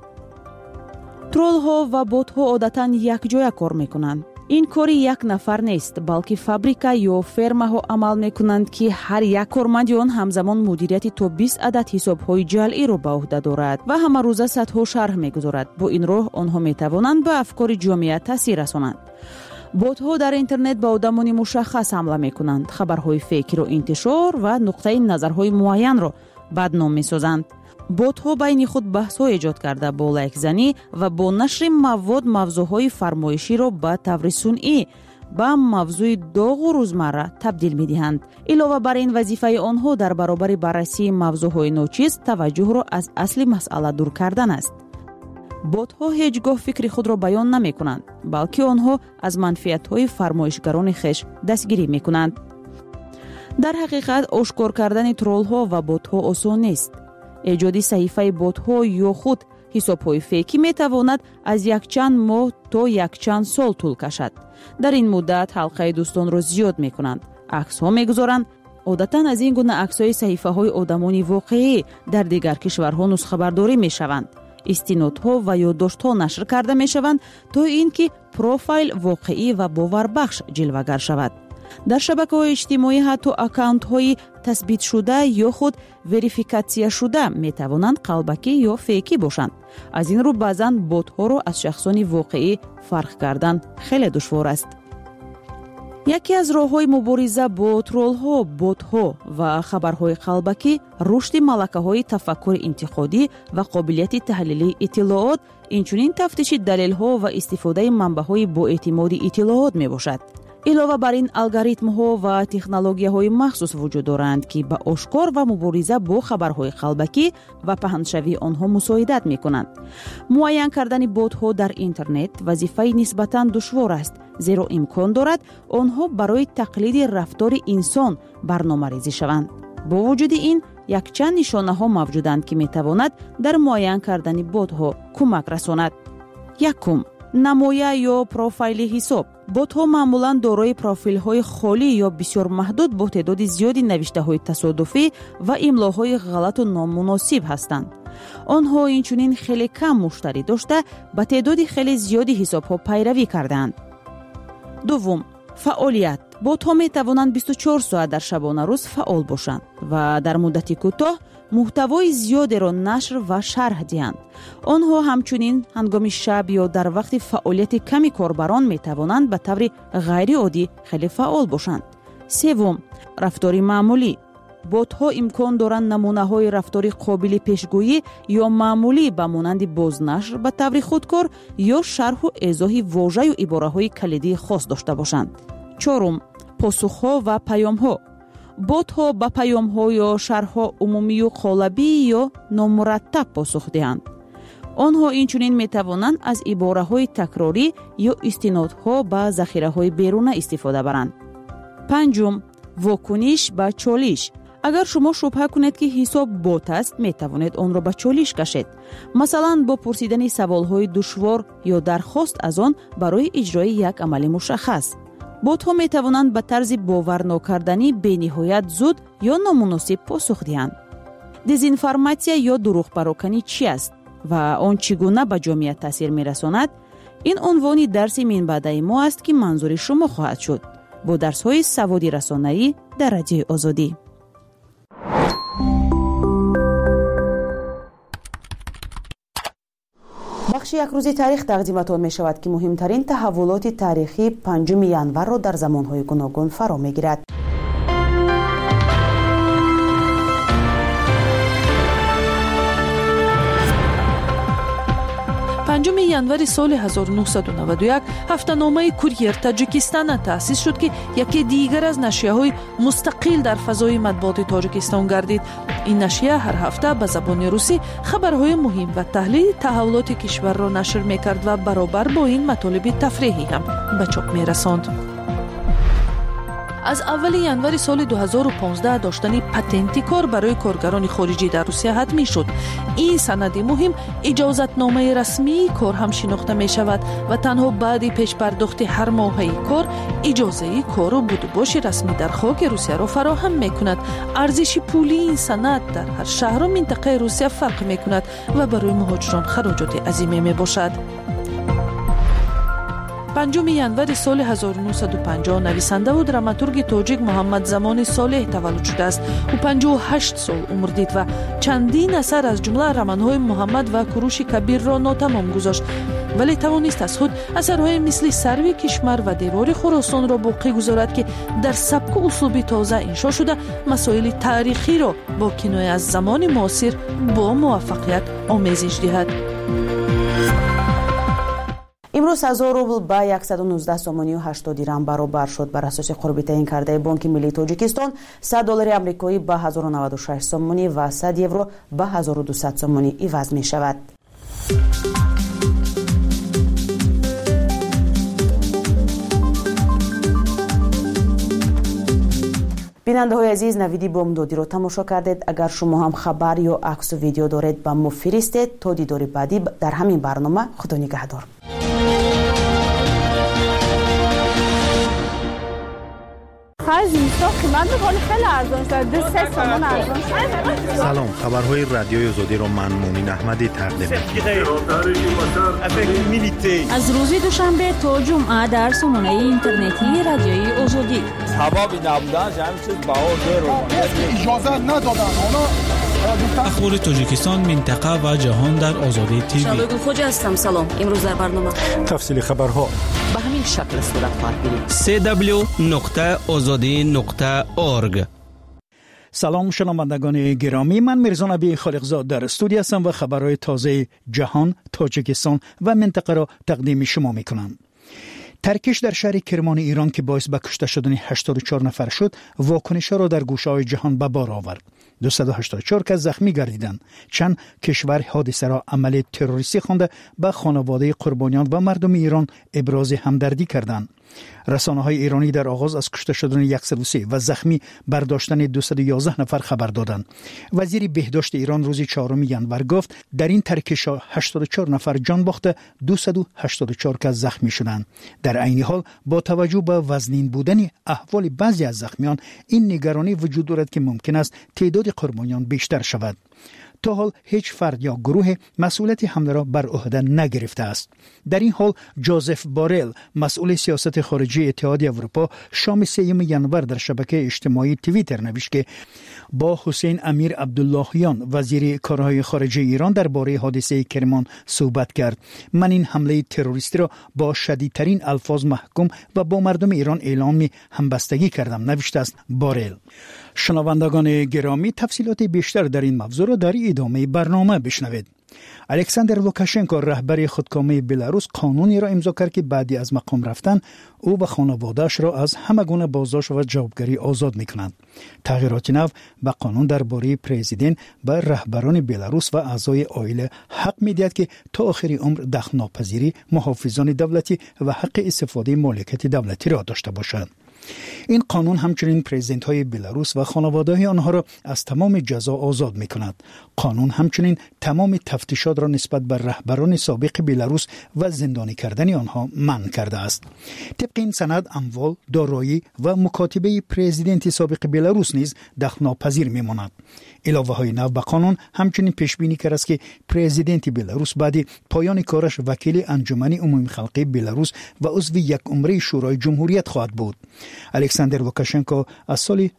ترول‌ها و بوت‌ها عادتاً یک جای کار می‌کنند. این کاری یک نفر نیست، بلکه فابریکا یا فرماها عمل میکنند که هر یک کارمند آن همزمان مدیریت تا 20 عدد حساب‌های جعلی را به عهده دارد و همه روزه صدها شرح میگذارد. با این راه آنها میتوانند به افکار جامعه تاثیر رسانند. بوت‌ها در اینترنت به آدمان مشخص حمله میکنند، خبرهای فیک را انتشار و نقطه نظرهای معین را بدنام میسازند. بوت‌ها بین خود بحث‌ها ایجاد کرده با لایک زنی و با نشر موضوعهای فرمایشی را به طور صنعی به موضوع داغ و روزمره تبدیل می‌دهند. علاوه بر این وظیفه آنها در برابر بررسی موضوعهای ناچیز توجه را از اصل مسئله دور کردن است. بوت‌ها هیچگاه فکر خود را بیان نمی‌کنند، بلکه آنها از منفعت‌های فرمایشگران خویش دستگیری می‌کنند. در حقیقت آشکار کردن ترول‌ها و بوت‌ها آسان نیست. ایجاد صحیفه بوت‌ها یا خود حساب‌های فیکی می‌تواند از یک چند ماه تا یک چند سال طول کشد. در این مدت حلقه دوستان را زیاد می‌کنند، عکس‌ها می‌گذارند. عادتاً از این گونه عکس‌های صحیفه‌های آدمان واقعی در دیگر کشورها نسخه برداری می‌شوند. استنادها و یادداشت‌ها نشر کرده می‌شوند تا اینکه پروفایل واقعی و باوربخش جلوه‌گر شود. در شبکه‌های اجتماعی حتی اکانت‌های تثبیت شده یا خود وریفیکاسیا شده می‌توانند قلبکی یا فیکی باشند. از این رو بعضاً بوت‌ها را از شخصان واقعی فرق کردن خیلی دشوار است. یکی از راه‌های مبارزه با ترول‌ها، بوت‌ها و خبرهای قلبکی رشد ملکه‌های تفکر انتقادی و قابلیت تحلیل اطلاعات، اینچنین تفتیش دلیل‌ها و استفاده منبع‌های با اعتماد اطلاعات میباشد. علاوه بر این الگوریتم‌ها و تکنولوژی‌های مخصوص وجود دارند که به اشکار و مبارزه با خبرهای خلبکی و پهنشوی آنها مساعدت می‌کنند. معین کردن بot‌ها در اینترنت وظیفه نسبتاً دشوار است، زیرا امکان دارد آنها برای تقلید رفتار انسان برنامه‌ریزی شوند. با وجود این یک چند نشانه‌ها موجودند که می‌تواند در معین کردن بot‌ها کمک رساند. یکم، نمایه یا پروفایل حساب. بot‌ها معمولاً دارای پروفایل‌های خالی یا بسیار محدود با تعداد زیادی نوشته‌های تصادفی و املاهای غلط و نامناسب هستند. آنها اینچنین خیلی کم مشتری داشته با تعداد خیلی زیادی حساب‌ها پیروی کردند. دوم، فعالیت. بot‌ها می‌توانند 24 ساعت در شبانه روز فعال باشند و در مدت کوتاه محتوای زیادی را نشر و شرح دهند. آنها همچنین هنگام شب یا در وقت فعالیت کمی کاربران می‌توانند به طور غیر عادی خیلی فعال باشند. سوم، رفتار معمولی. بot‌ها امکان دارند نمونه‌های رفتاری قابل پیشگویی یا معمولی به مانند بازنشر به طور خودکار یا شرح و ایضاح واژه و عباره‌های کلیدی خاص داشته باشند. چهارم، پاسخ‌ها و پیام‌ها. بot‌ها به پیام‌ها یا شرح‌ها عمومی و قالبی یا نامرتب پاسخ دهند. آنها اینچنین می‌توانند از عباره‌های تکراری یا استنادها به ذخیره‌های بیرونه استفاده برند. پنجم، واکنش به چالش. اگر شما شبهه کنید که حساب بot است، می‌توانید آن را به چالش کشید. مثلا با پرسیدن سوال‌های دشوار یا درخواست از آن برای اجرای یک عمل مشخص. بot‌ها می‌توانند به طرز باور نکردنی بی‌نهایت زود یا نامناسب پاسخ دهند. دزینفورماسیا یا دروغ پراکنی چی است و آن چگونه به جامعه تاثیر می‌رساند؟ این عنوان درس منبع ما است که منظور شما خواهد شد با درس‌های سوادی رسانه‌ای در رادیوی آزادی. بخش یک روزی تاریخ تقدیمتان می شود که مهمترین تحولات تاریخی 5 ینور را در زمانهای گوناگون فرا می گیرد. پنجم ینور سال 1991 هفته‌نامه کوریر تاجیکستان تأسیس شد که یکی دیگر از نشریه‌های مستقل در فضای مطبوعات تاجیکستان گردید. این نشریه هر هفته به زبان روسی خبرهای مهم و تحلیل تحولات کشور را نشر می‌کرد و برابر با این مطالب تفریحی هم به چاپ می‌رساند. از اول ینور سال 2015 داشتن پتنت کار برای کارگران خارجی در روسیه حتمی شد. این سند مهم اجازتنامه رسمی کار هم شناخته می شود و تنها بعد پیش پرداخت هر ماهه کار اجازه کار و بود و باش رسمی در خاک روسیه را فراهم می کند. ارزش پولی این سند در هر شهر و منطقه روسیه فرق می کند و برای مهاجران خراجات عظیمی می باشد. 5 ینور سال 1950 نویسنده و دراماتورگ تاجیک محمد زمان صالح تولد شده است. او 58 سال عمر دید و چندین اثر از جمله رمان‌های محمد و کوروش کبیر را ناتمام گذاشت، ولی توانست از خود اثرهای مثل سروی کشمر و دیوار خراسان را باقی گذارد که در سبک و اسلوب تازه انشا شده مسائل تاریخی را با کنایه از زمان معاصر با موفقیت آمیزش دهد. امروز 1000 روبل به 119 سومانی و 80 درهم برابر شد. بر اساس قربی تعیین کرده بانک ملی تاجیکستان 100 دلار آمریکایی به 1096 سومانی و 100 یورو به 1200 سومانی عوض می شود. بیننده های عزیز، نویدی بامدادی رو تماشا کردید. اگر شما هم خبر یا عکس و ویدیو دارید با ما فرستید. تا دیدار بعدی در همین برنامه. خدا نگهدار. سلام، خبرهای رادیوی آزادی را من مومن احمدی تقدیم می‌کنم. از روز دوشنبه تا جمعه در سامانه اینترنتی رادیوی آزادی. سبب نبودن همین چیز اجازه ندادن. اخبار تاجیکستان، منطقه و جهان در آزادی تیوی. شادو خوجا هستم. سلام. امروز در برنامه تفصیل خبرها به همین شکل صورت خواهد گرفت. www.azadi.org. سلام شنوندگان گرامی، من میرزا نبی خالقزاد در استودیو هستم و خبرهای تازه جهان، تاجیکستان و منطقه را تقدیم شما میکنم. ترکش در شهر کرمان ایران که باعث به کشته شدن 84 نفر شد، واکنش‌ها را در گوشه‌های جهان به بار آورد. 284 کس زخمی گردیدند. چند کشور حادثه را عمل تروریستی خوانده به خانواده قربانیان و مردم ایران ابراز همدردی کردند. رسانه‌های ایرانی در آغاز از کشته شدن 103 و زخمی برداشتن 211 نفر خبر دادند. وزیر بهداشت ایران روز 4 ژانویه گفت در این ترکش‌ها 84 نفر جان باخته، 284 کس زخمی شدند. در عین حال با توجه به وزنین بودن احوال بعضی از زخمیان، این نگرانی وجود دارد که ممکن است تعداد قربانیان بیشتر شود. تا حال هیچ فرد یا گروه مسئولیت حمله را بر عهده نگرفته است. در این حال جوزف بارل، مسئول سیاست خارجی اتحادیه اروپا، شام 3 ژانویه در شبکه اجتماعی توییتر نوشت که با حسین امیر عبداللهیان وزیر کارهای خارجه ایران درباره حادثه کرمان صحبت کرد. من این حمله تروریستی را با شدیدترین الفاظ محکوم و با مردم ایران اعلام همبستگی کردم، نوشته است بارل. شنوندگان گرامی، تفصیلات بیشتر در این موضوع را در ادامه برنامه بشنوید. الکساندر لوکاشنکو رهبر خودکامه بلاروس قانونی را امضا کرد که بعدی از مقام رفتن او و خانواده‌اش را از همه گونه بازداشت و جوابگری آزاد می‌کنند. تغییرات نو به قانون درباره پرزیدنت به رهبران بلاروس و اعضای عائله حق می‌دهد که تا آخر عمر دخل‌ناپذیری محافظان دولتی و حق استفاده مالکیت دولتی را داشته باشند. این قانون همچنین پرزیدنت های بلاروس و خانواده های آنها را از تمام جزا آزاد می کند. قانون همچنین تمام تفتیشات را نسبت بر رهبران سابق بلاروس و زندانی کردن آنها منع کرده است. طبق این سند، اموال، دارایی و مکاتبه پرزیدنت سابق بلاروس نیز دخل‌ناپذیر می ماند. علاوه های نو به قانون همچنین پیش بینی کرده است که پرزیدنت بلاروس بعد پایان کارش وکیل انجمن عمومی خلقی بلاروس و عضو یک عمره شورای جمهوریت خواهد بود. الکساندر لوکاشنکو از سال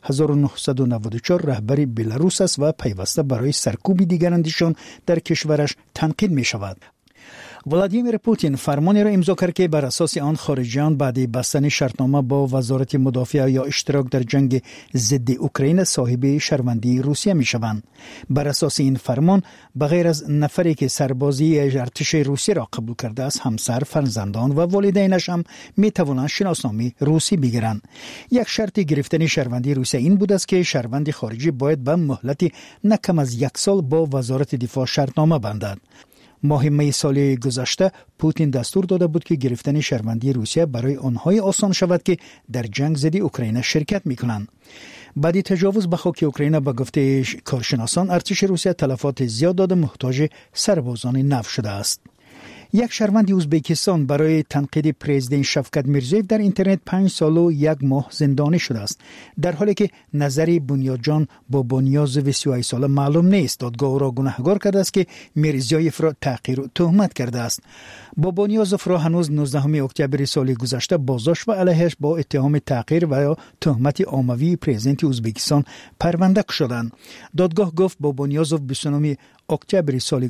1994 رهبر بلاروس است و پیوسته برای سرکوب دیگراندیشان در کشورش تنقید می شود. ولادیمیر پوتین فرمانی را امضا کرد که بر اساس آن خارجیان بعد بستن شرطنامه با وزارت مدافعه یا اشتراک در جنگ ضد اوکراین صاحب شهروندی روسیه می شوند. بر اساس این فرمان بغیر از نفری که سربازی ارتش روسیه را قبول کرده است، همسر، فرزندان و والدینش هم می توانند شناسنامه روسی بگیرند. یک شرط گرفتن شهروندی روسیه این بود است که شهروند خارجی باید به مهلت نه کم از 1 سال با وزارت دفاع شرطنامه بندد. ماه می سال گذشته پوتین دستور داده بود که گرفتن شهروندی روسیه برای آنهای آسان شود که در جنگ ضد اوکراین شرکت می‌کنند. بعد تجاوز به خاک اوکراین به گفته کارشناسان، ارتش روسیه تلفات زیاد داده محتاج سربازان نو شده است. یک شهروند ازبکستان برای تنقید پرزیدنت شفقت میرزیف در اینترنت 5 سال و 1 ماه زندانی شده است، در حالی که نظر بنیادجان بابانیازوف 31 ساله معلوم نیست. دادگاه را گناهکار کرده است که میرزیف را تحقیر و تهمت کرده است. بابانیازوف را هنوز 19 اکتبر سال گذشته بازداشت و علیهش با اتهام تحقیر و یا تهمت عاموی پرزیدنت ازبکستان پرونده شدند. دادگاه گفت بابانیازوف 29 اکتبر سال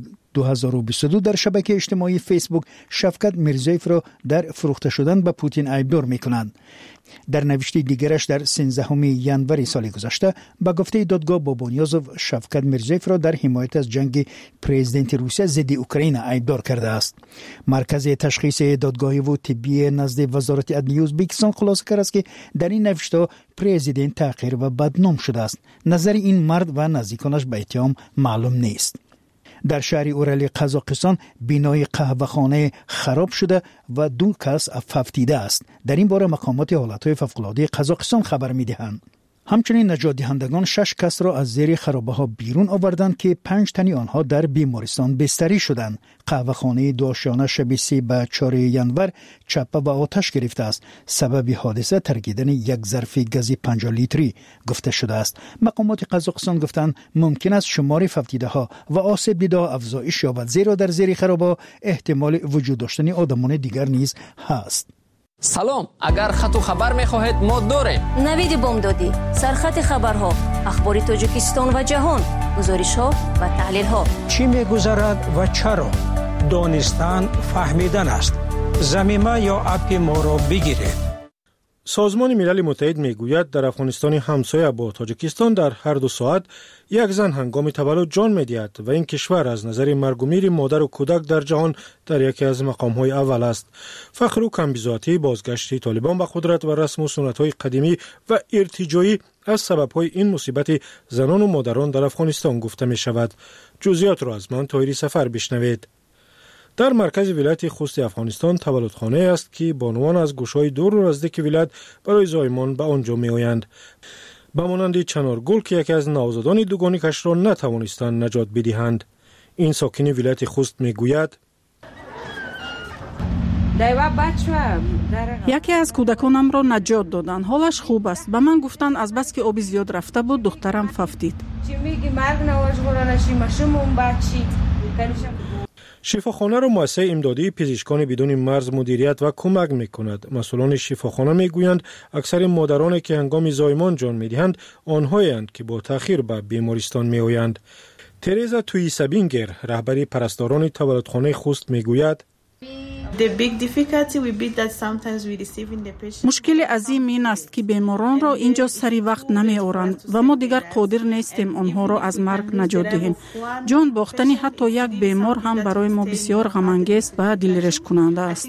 2022 در شبکه اجتماعی فیسبوک شفقت میرزیف را در فروخته شدن به پوتین عیبدار می‌کند. در نوشته دیگرش در 13 ژانویه سال گذشته به گفته دادگاه بابانیازوف شفقت میرزیف را در حمایت از جنگ پرزیدنت روسیه ضد اوکراین عیبدار کرده است. مرکز تشخیص دادگاهی و طبی نزد وزارت عدلیه ازبکستان خلاصه کرده است که در این نوشته پرزیدنت تحقیر و بدنام شده است. نظر این مرد و نزدیکانش به اتهام معلوم نیست. در شهر اورلی قزاقستان بینای قهوه‌خانه خراب شده و 2 کس اففتیده است. در این باره مقامات حالتهای فوق‌العاده قزاقستان خبر می‌دهند. همچنین نجات دهندگان 6 کس را از زیر خرابه‌ها بیرون آوردند که 5 تن آنها در بیمارستان بستری شدند. قهوه‌خانه دوشانه شب 3 به 4 ژانویه چپه و آتش گرفته است. سبب حادثه ترکیدن یک ظرف گاز 50 لیتری گفته شده است. مقامات قزاقستان گفتند ممکن است شمار اففتیده‌ها و آسیب دیده‌ها افزایش یابد، زیرا در زیر خرابه‌ها احتمال وجود داشتن آدمان دیگر نیز هست. سلام، اگر خط و خبر می‌خواهید ما داریم. نوید بامدادی، سرخط خبرها، اخبار تاجیکستان و جهان، گزارش‌ها و تحلیل‌ها. چی می‌گذرد و چرا؟ دانستن فهمیدن است. زمینه یا اپ ما را بگیرید. سازمان ملل متحد میگوید در افغانستان همسایه با تاجیکستان در هر 2 ساعت یک زن هنگام تولد جان می‌دهد و این کشور از نظر مرگ و میر مادر و کودک در جهان در یکی از مقام‌های اول است. فخر و کمبیزاتی بازگشت طالبان به قدرت و رسم و سنت‌های قدیمی و ارتجاعی از سبب‌های این مصیبت زنان و مادران در افغانستان گفته می‌شود. جزئیات را از من طاهری سفر بشنوید. در مرکز ولایت خوست افغانستان تولدخانه است که بانوان از گوشه‌های دور و نزدیک ولایت برای زایمان به آنجا می‌آیند. به مانند چنارگل که یکی از نوزادان دوگانی‌اش را نتوانستند نجات بدهند. این ساکن ولایت خوست می‌گوید: یکی از کودکانم را نجات دادند. حالش خوب است. به من گفتند از بس که آب زیاد رفته بود دخترم ففتید. شفاخانه را مؤسسه امدادی پزشکان بدون مرز مدیریت و کمک می‌کند. مسئولان شفاخانه می‌گویند اکثر مادرانی که هنگام زایمان جان می‌دهند آنهایند که با تأخیر به بیمارستان می‌آیند. تریزا تویسابینگر رهبری پرستاران تولدخانه خوست می‌گوید: مشکل عظیم این است که بیماران را اینجا سری وقت نمی آورند و ما دیگر قادر نیستیم آنها را از مرگ نجات دهیم. جان باختن حتی یک بیمار هم برای ما بسیار غم انگیز و دلرش کننده است.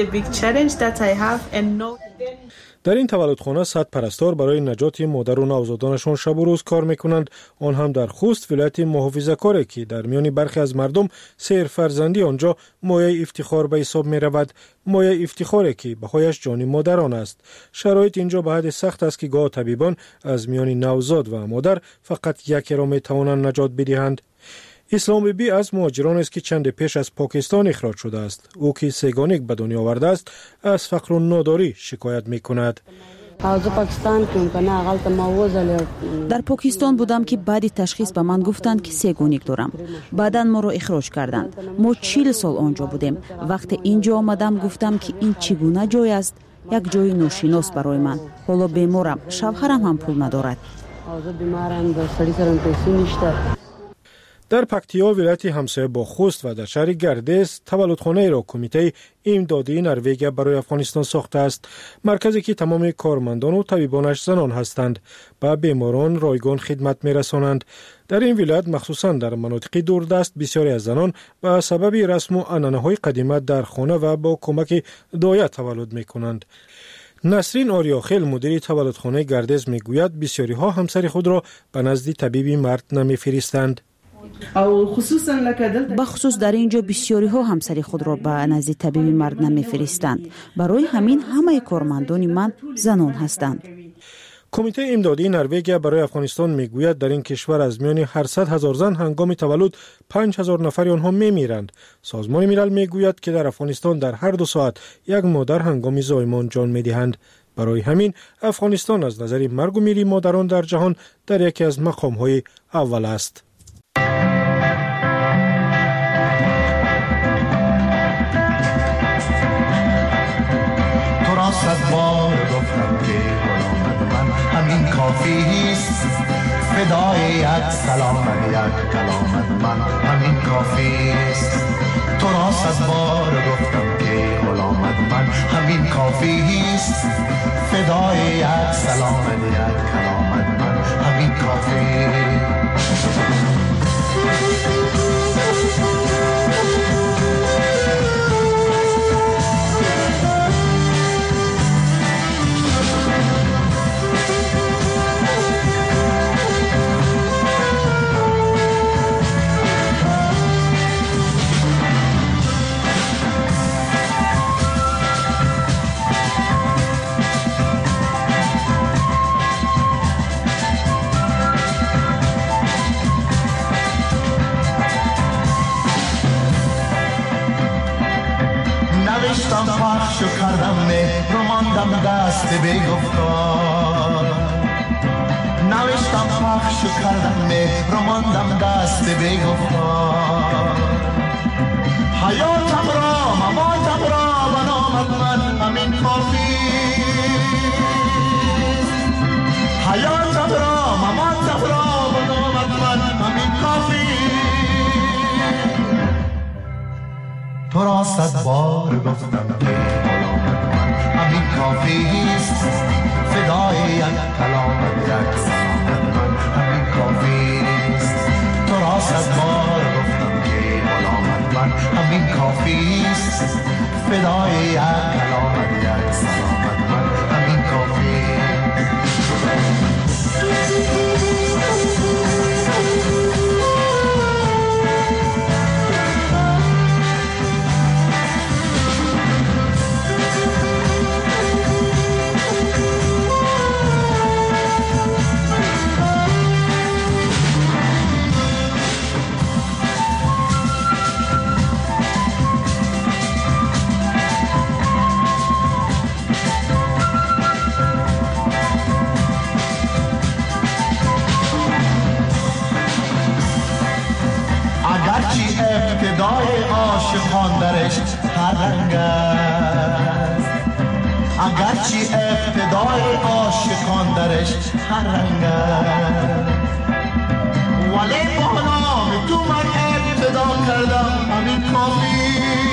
در این تولدخانه 100 پرستار برای نجات مادر و نوزادانشان شب و روز کار میکنند. آن هم در خوست ولایت محافظه‌کاری که در میان برخی از مردم سیر فرزندی آنجا مایه افتخار به حساب می رود. مایه افتخاری که بهایش جان مادران است. شرایط اینجا به حد سخت است که گاه طبیبان از میان نوزاد و مادر فقط یکی را می توانند نجات بدهند. اسلام بیبی از مهاجران است که چند پیش از پاکستان اخراج شده است. او که سگانیک به دنیا آورده است از فقر و ناداری شکایت می کند. در پاکستان بودم که بعد تشخیص به من گفتند که سگانیک دارم. بعداً ما را اخراج کردند. ما 40 سال آنجا بودیم. وقتی اینجا آمدم گفتم که این چگونه جای است؟ یک جای ناشناس برای من. حالا بیمارم. شوهرم هم پول ندارد. در پکتیا ولایت همسایه با خوست و در شهر گردیز تولدخانه را کمیته امدادی نروژ برای افغانستان ساخته است. مرکزی که تمام کارمندان و طبیبانش زنان هستند. به بیماران رایگان خدمت می‌رسانند. در این ولایت مخصوصاً در مناطق دوردست بسیاری از زنان به سبب رسم و عنعنه‌های قدیمی در خانه و با کمک دایه تولد می‌کنند. نسرین آریاخیل مدیر تولدخانه گردیز می‌گوید بسیاری ها همسر خود را به نزد طبیب مرد نمی‌فرستند. بخصوص در اینجا بسیاری ها همسر خود را به نزد طبیب مرد نمی‌فرستند. برای همین همه کارمندان من زنان هستند. کمیته امدادی نروژ برای افغانستان میگوید در این کشور از میان هر 100,000 زن هنگام تولد 5,000 نفر آنها میمیرند. سازمان ملل میگوید که در افغانستان در هر 2 ساعت یک مادر هنگام زایمان جان میدهند. برای همین افغانستان از نظر مرگ و میر مادران در جهان در یکی از مقام‌های اول است. صد بار گفتم که غلامت من همین کافی است، فدای یک سلام یک کلامت من همین کافی است. تو را صد بار گفتم که غلامت من همین کافی است، فدای یک سلام یک کلامت من همین کافی. نوشتم پخش و کردم مهر و ماندم دست بی‌گفتار. نوشتم پخش و کردم مهر و ماندم دست بی‌گفتار. حیاتم را مماتم را به نامت من همین کافی. حیاتم را مماتم را به نامت من همین کافی. تو را صد بار گفتم که غلامت من همین کافی است، کافی است فدای یک کلامت یک سلامت من همین کافی ابتدای عاشقان درش هر رنگ است اگرچه ابتدای عاشقان درش هر رنگ است ولی با نام تو من ابتدا کردم همین کافی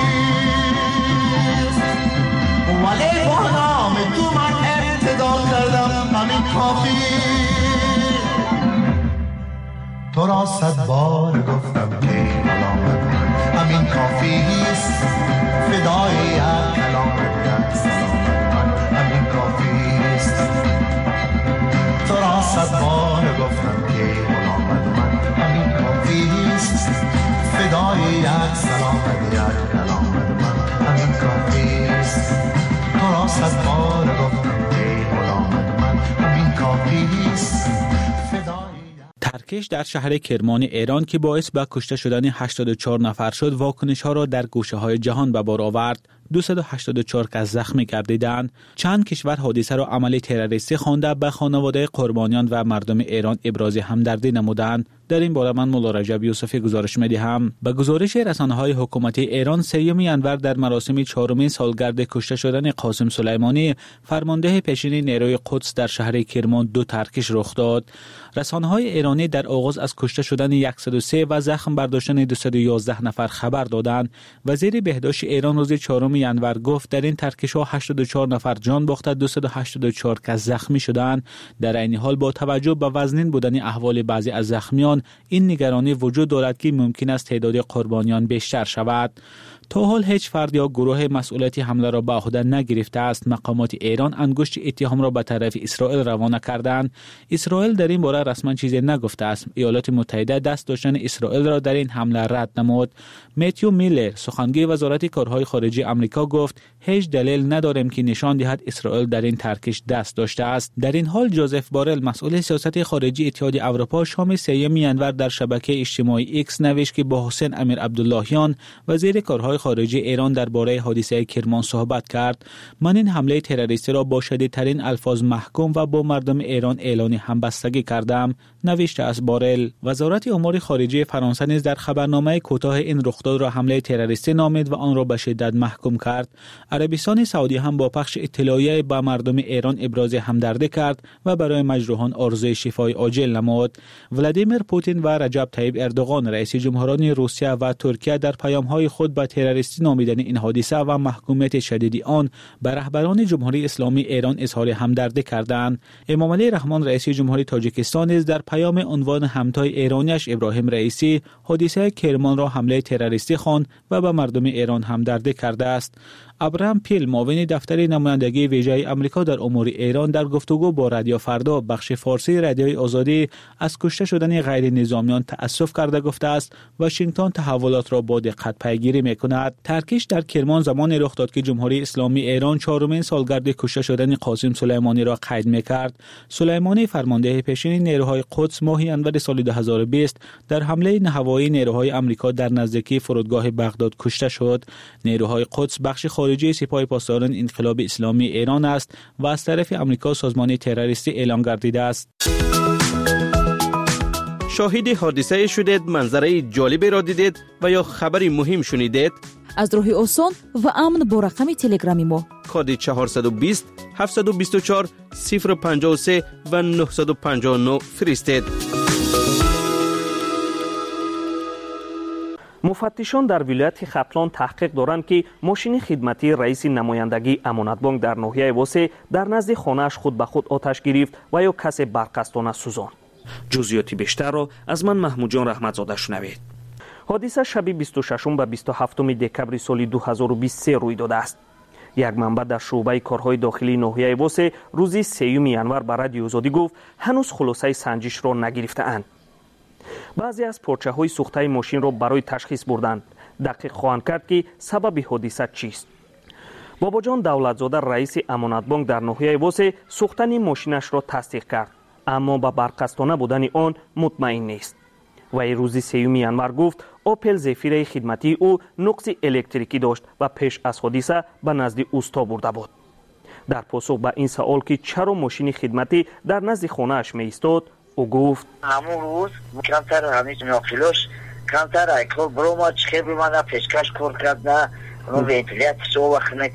ولی با نام تو من ابتدا کردم همین کافی تو را 100 بار گفتم که کلامت من همین کافی است فدای یک کلامت یک سلامت من همین کافی است تو را 100 بار گفتم که کلامت من همین کافی است فدای یک سلامت یک کلامت من همین کافی است تو را 100 بار گفتم که کلامت من همین کافی است ترکش در شهر کرمان ایران که باعث به کشته شدن 84 نفر شد، واکنش ها را در گوشه های جهان به بار آورد. 284 کس زخمی گردیدند. چند کشور حادثه را عمل تروریستی خوانده به خانواده قربانیان و مردم ایران ابراز همدردی نمودند. در این باره من مولا رجب یوسفی گزارش می‌دهم. به گزارش رسانه‌های حکومتی ایران، 3 انور در مراسم 4مین سالگرد کشته شدن قاسم سلیمانی، فرمانده پیشین نیروی قدس در شهر کرمان 2 ترکش رخ داد. رسانه‌های ایرانی در آغاز از کشته شدن 103 و زخم برداشتن 211 نفر خبر دادند. وزیر بهداشت ایران روز 4 انور گفت در این ترکش‌ها 84 نفر جان باخته، 284 کس زخمی شدند. در این حال با توجه به وزنین بودن احوال بعضی از زخمیان، این نگرانی وجود دارد که ممکن است تعداد قربانیان بیشتر شود. تا حال هیچ فرد یا گروه مسئولیت حمله را به عهده نگرفته است. مقامات ایران انگشت اتهام را به طرف اسرائیل روانه کردند. اسرائیل در این باره رسما چیزی نگفته است. ایالات متحده دست داشتن اسرائیل را در این حمله رد نمود. متیو میلر، سخنگوی وزارت کارهای خارجه آمریکا، گفت هیچ دلیل نداریم که نشان دهد اسرائیل در این ترکش دست داشته است. در این حال جوزف بارل، مسئول سیاست خارجی اتحادیه اروپا، شام 3 انور در شبکه اجتماعی ایکس نوشت که با حسین امیر عبداللهیان، وزیر کارهای خارجه ایران، درباره حادثه کرمان صحبت کرد. من این حمله تروریستی را با شدیدترین الفاظ محکوم و با مردم ایران اعلان همبستگی کردم، نوشته از بارل. وزارت امور خارجه فرانسه نیز در خبرنامه کوتاه این رخداد را حمله تروریستی نامید و آن را به شدت محکوم کرد. عربستان سعودی هم با پخش اطلاعیه به مردم ایران ابراز همدردی کرد و برای مجروحان آرزوی شفای عاجل نمود. ولادیمیر پوتین و رجب طیب اردوغان، رئیس جمهوران روسیه و ترکیه، در پیام‌های خود به تروریستی نامیدن این حادثه و محکومیت شدید آن به رهبران جمهوری اسلامی ایران اظهار همدردی کردند. امامعلی رحمان، رئیس جمهوری تاجیکستان، نیز در پیام عنوان همتای ایرانیش ابراهیم رئیسی حادثه کرمان را حمله تروریستی خواند و به مردم ایران همدردی کرده است. ابراهام پیل، معاون دفتر نمایندگی ویژه آمریکا در امور ایران، در گفتگو با رادیو فردا بخش فارسی رادیوی آزادی از کشته شدن غیر نظامیان تأسف کرده گفته است واشنگتن تحولات را با دقت پیگیری می‌کند. ترکش در کرمان زمانی رخ داد که جمهوری اسلامی ایران 4مین سالگرد کشته شدن قاسم سلیمانی را قید می‌کرد. سلیمانی، فرمانده پیشین نیروهای قدس، ماه انور سال 2020 در حمله هوایی نیروهای آمریکا در نزدیکی فرودگاه بغداد کشته شد. نیروهای قدس بخش خارجی سپاه پاسداران انقلاب اسلامی ایران است و از طرف آمریکا سازمان تروریستی اعلام گردیده است. شاهد حادثه شدید، منظره جالبی را دیدید و یا خبری مهم شنیدید؟ از راه آسان و امن با رقم تلگرامی ما کد 420 724 053 و 959 فرستید. مفتشان در ولایت ختلان تحقیق دارند که ماشین خدمتی رئیس نمایندگی امانت بانک در ناحیه واسه در نزد خانه‌اش خود به خود آتش گرفت و یا کسی برقصدانه سوزاند. جزئیات بیشتر را از من محمود جان رحمتزاده شنوید. حادثه شب 26 و 27 دکمبر سال 2023 روی داده است. یک منبع در شعبه کارهای داخلی ناحیه واسه روز 3 ینور به رادیو آزادی گفت هنوز خلاصه سنجش را نگرفته‌اند. بعضی از پارچه‌های سوخته ماشین را برای تشخیص بردند. دقیق خواهند کرد که سبب حادثه چیست. باباجان دولتزاده رئیس امانت بانک در ناحیه واسه سوختن ماشینش را تصدیق کرد، اما به برقصانه بودن آن مطمئن نیست. و روز 3 ینور گفت اوپل زفیر خدمتی او نقص الکتریکی داشت و پیش از حادثه به نزد اوستا برده بود. در پاسخ به این سوال که چرا ماشین خدمتی در نزد خانه اش می ایستاد، او گفت همون روز کمتر همیشه ناخیلوش کمتر ایکل برو ما چخیر بمانه پیشکش کار کرد نه اون وینتیلیت شو وقت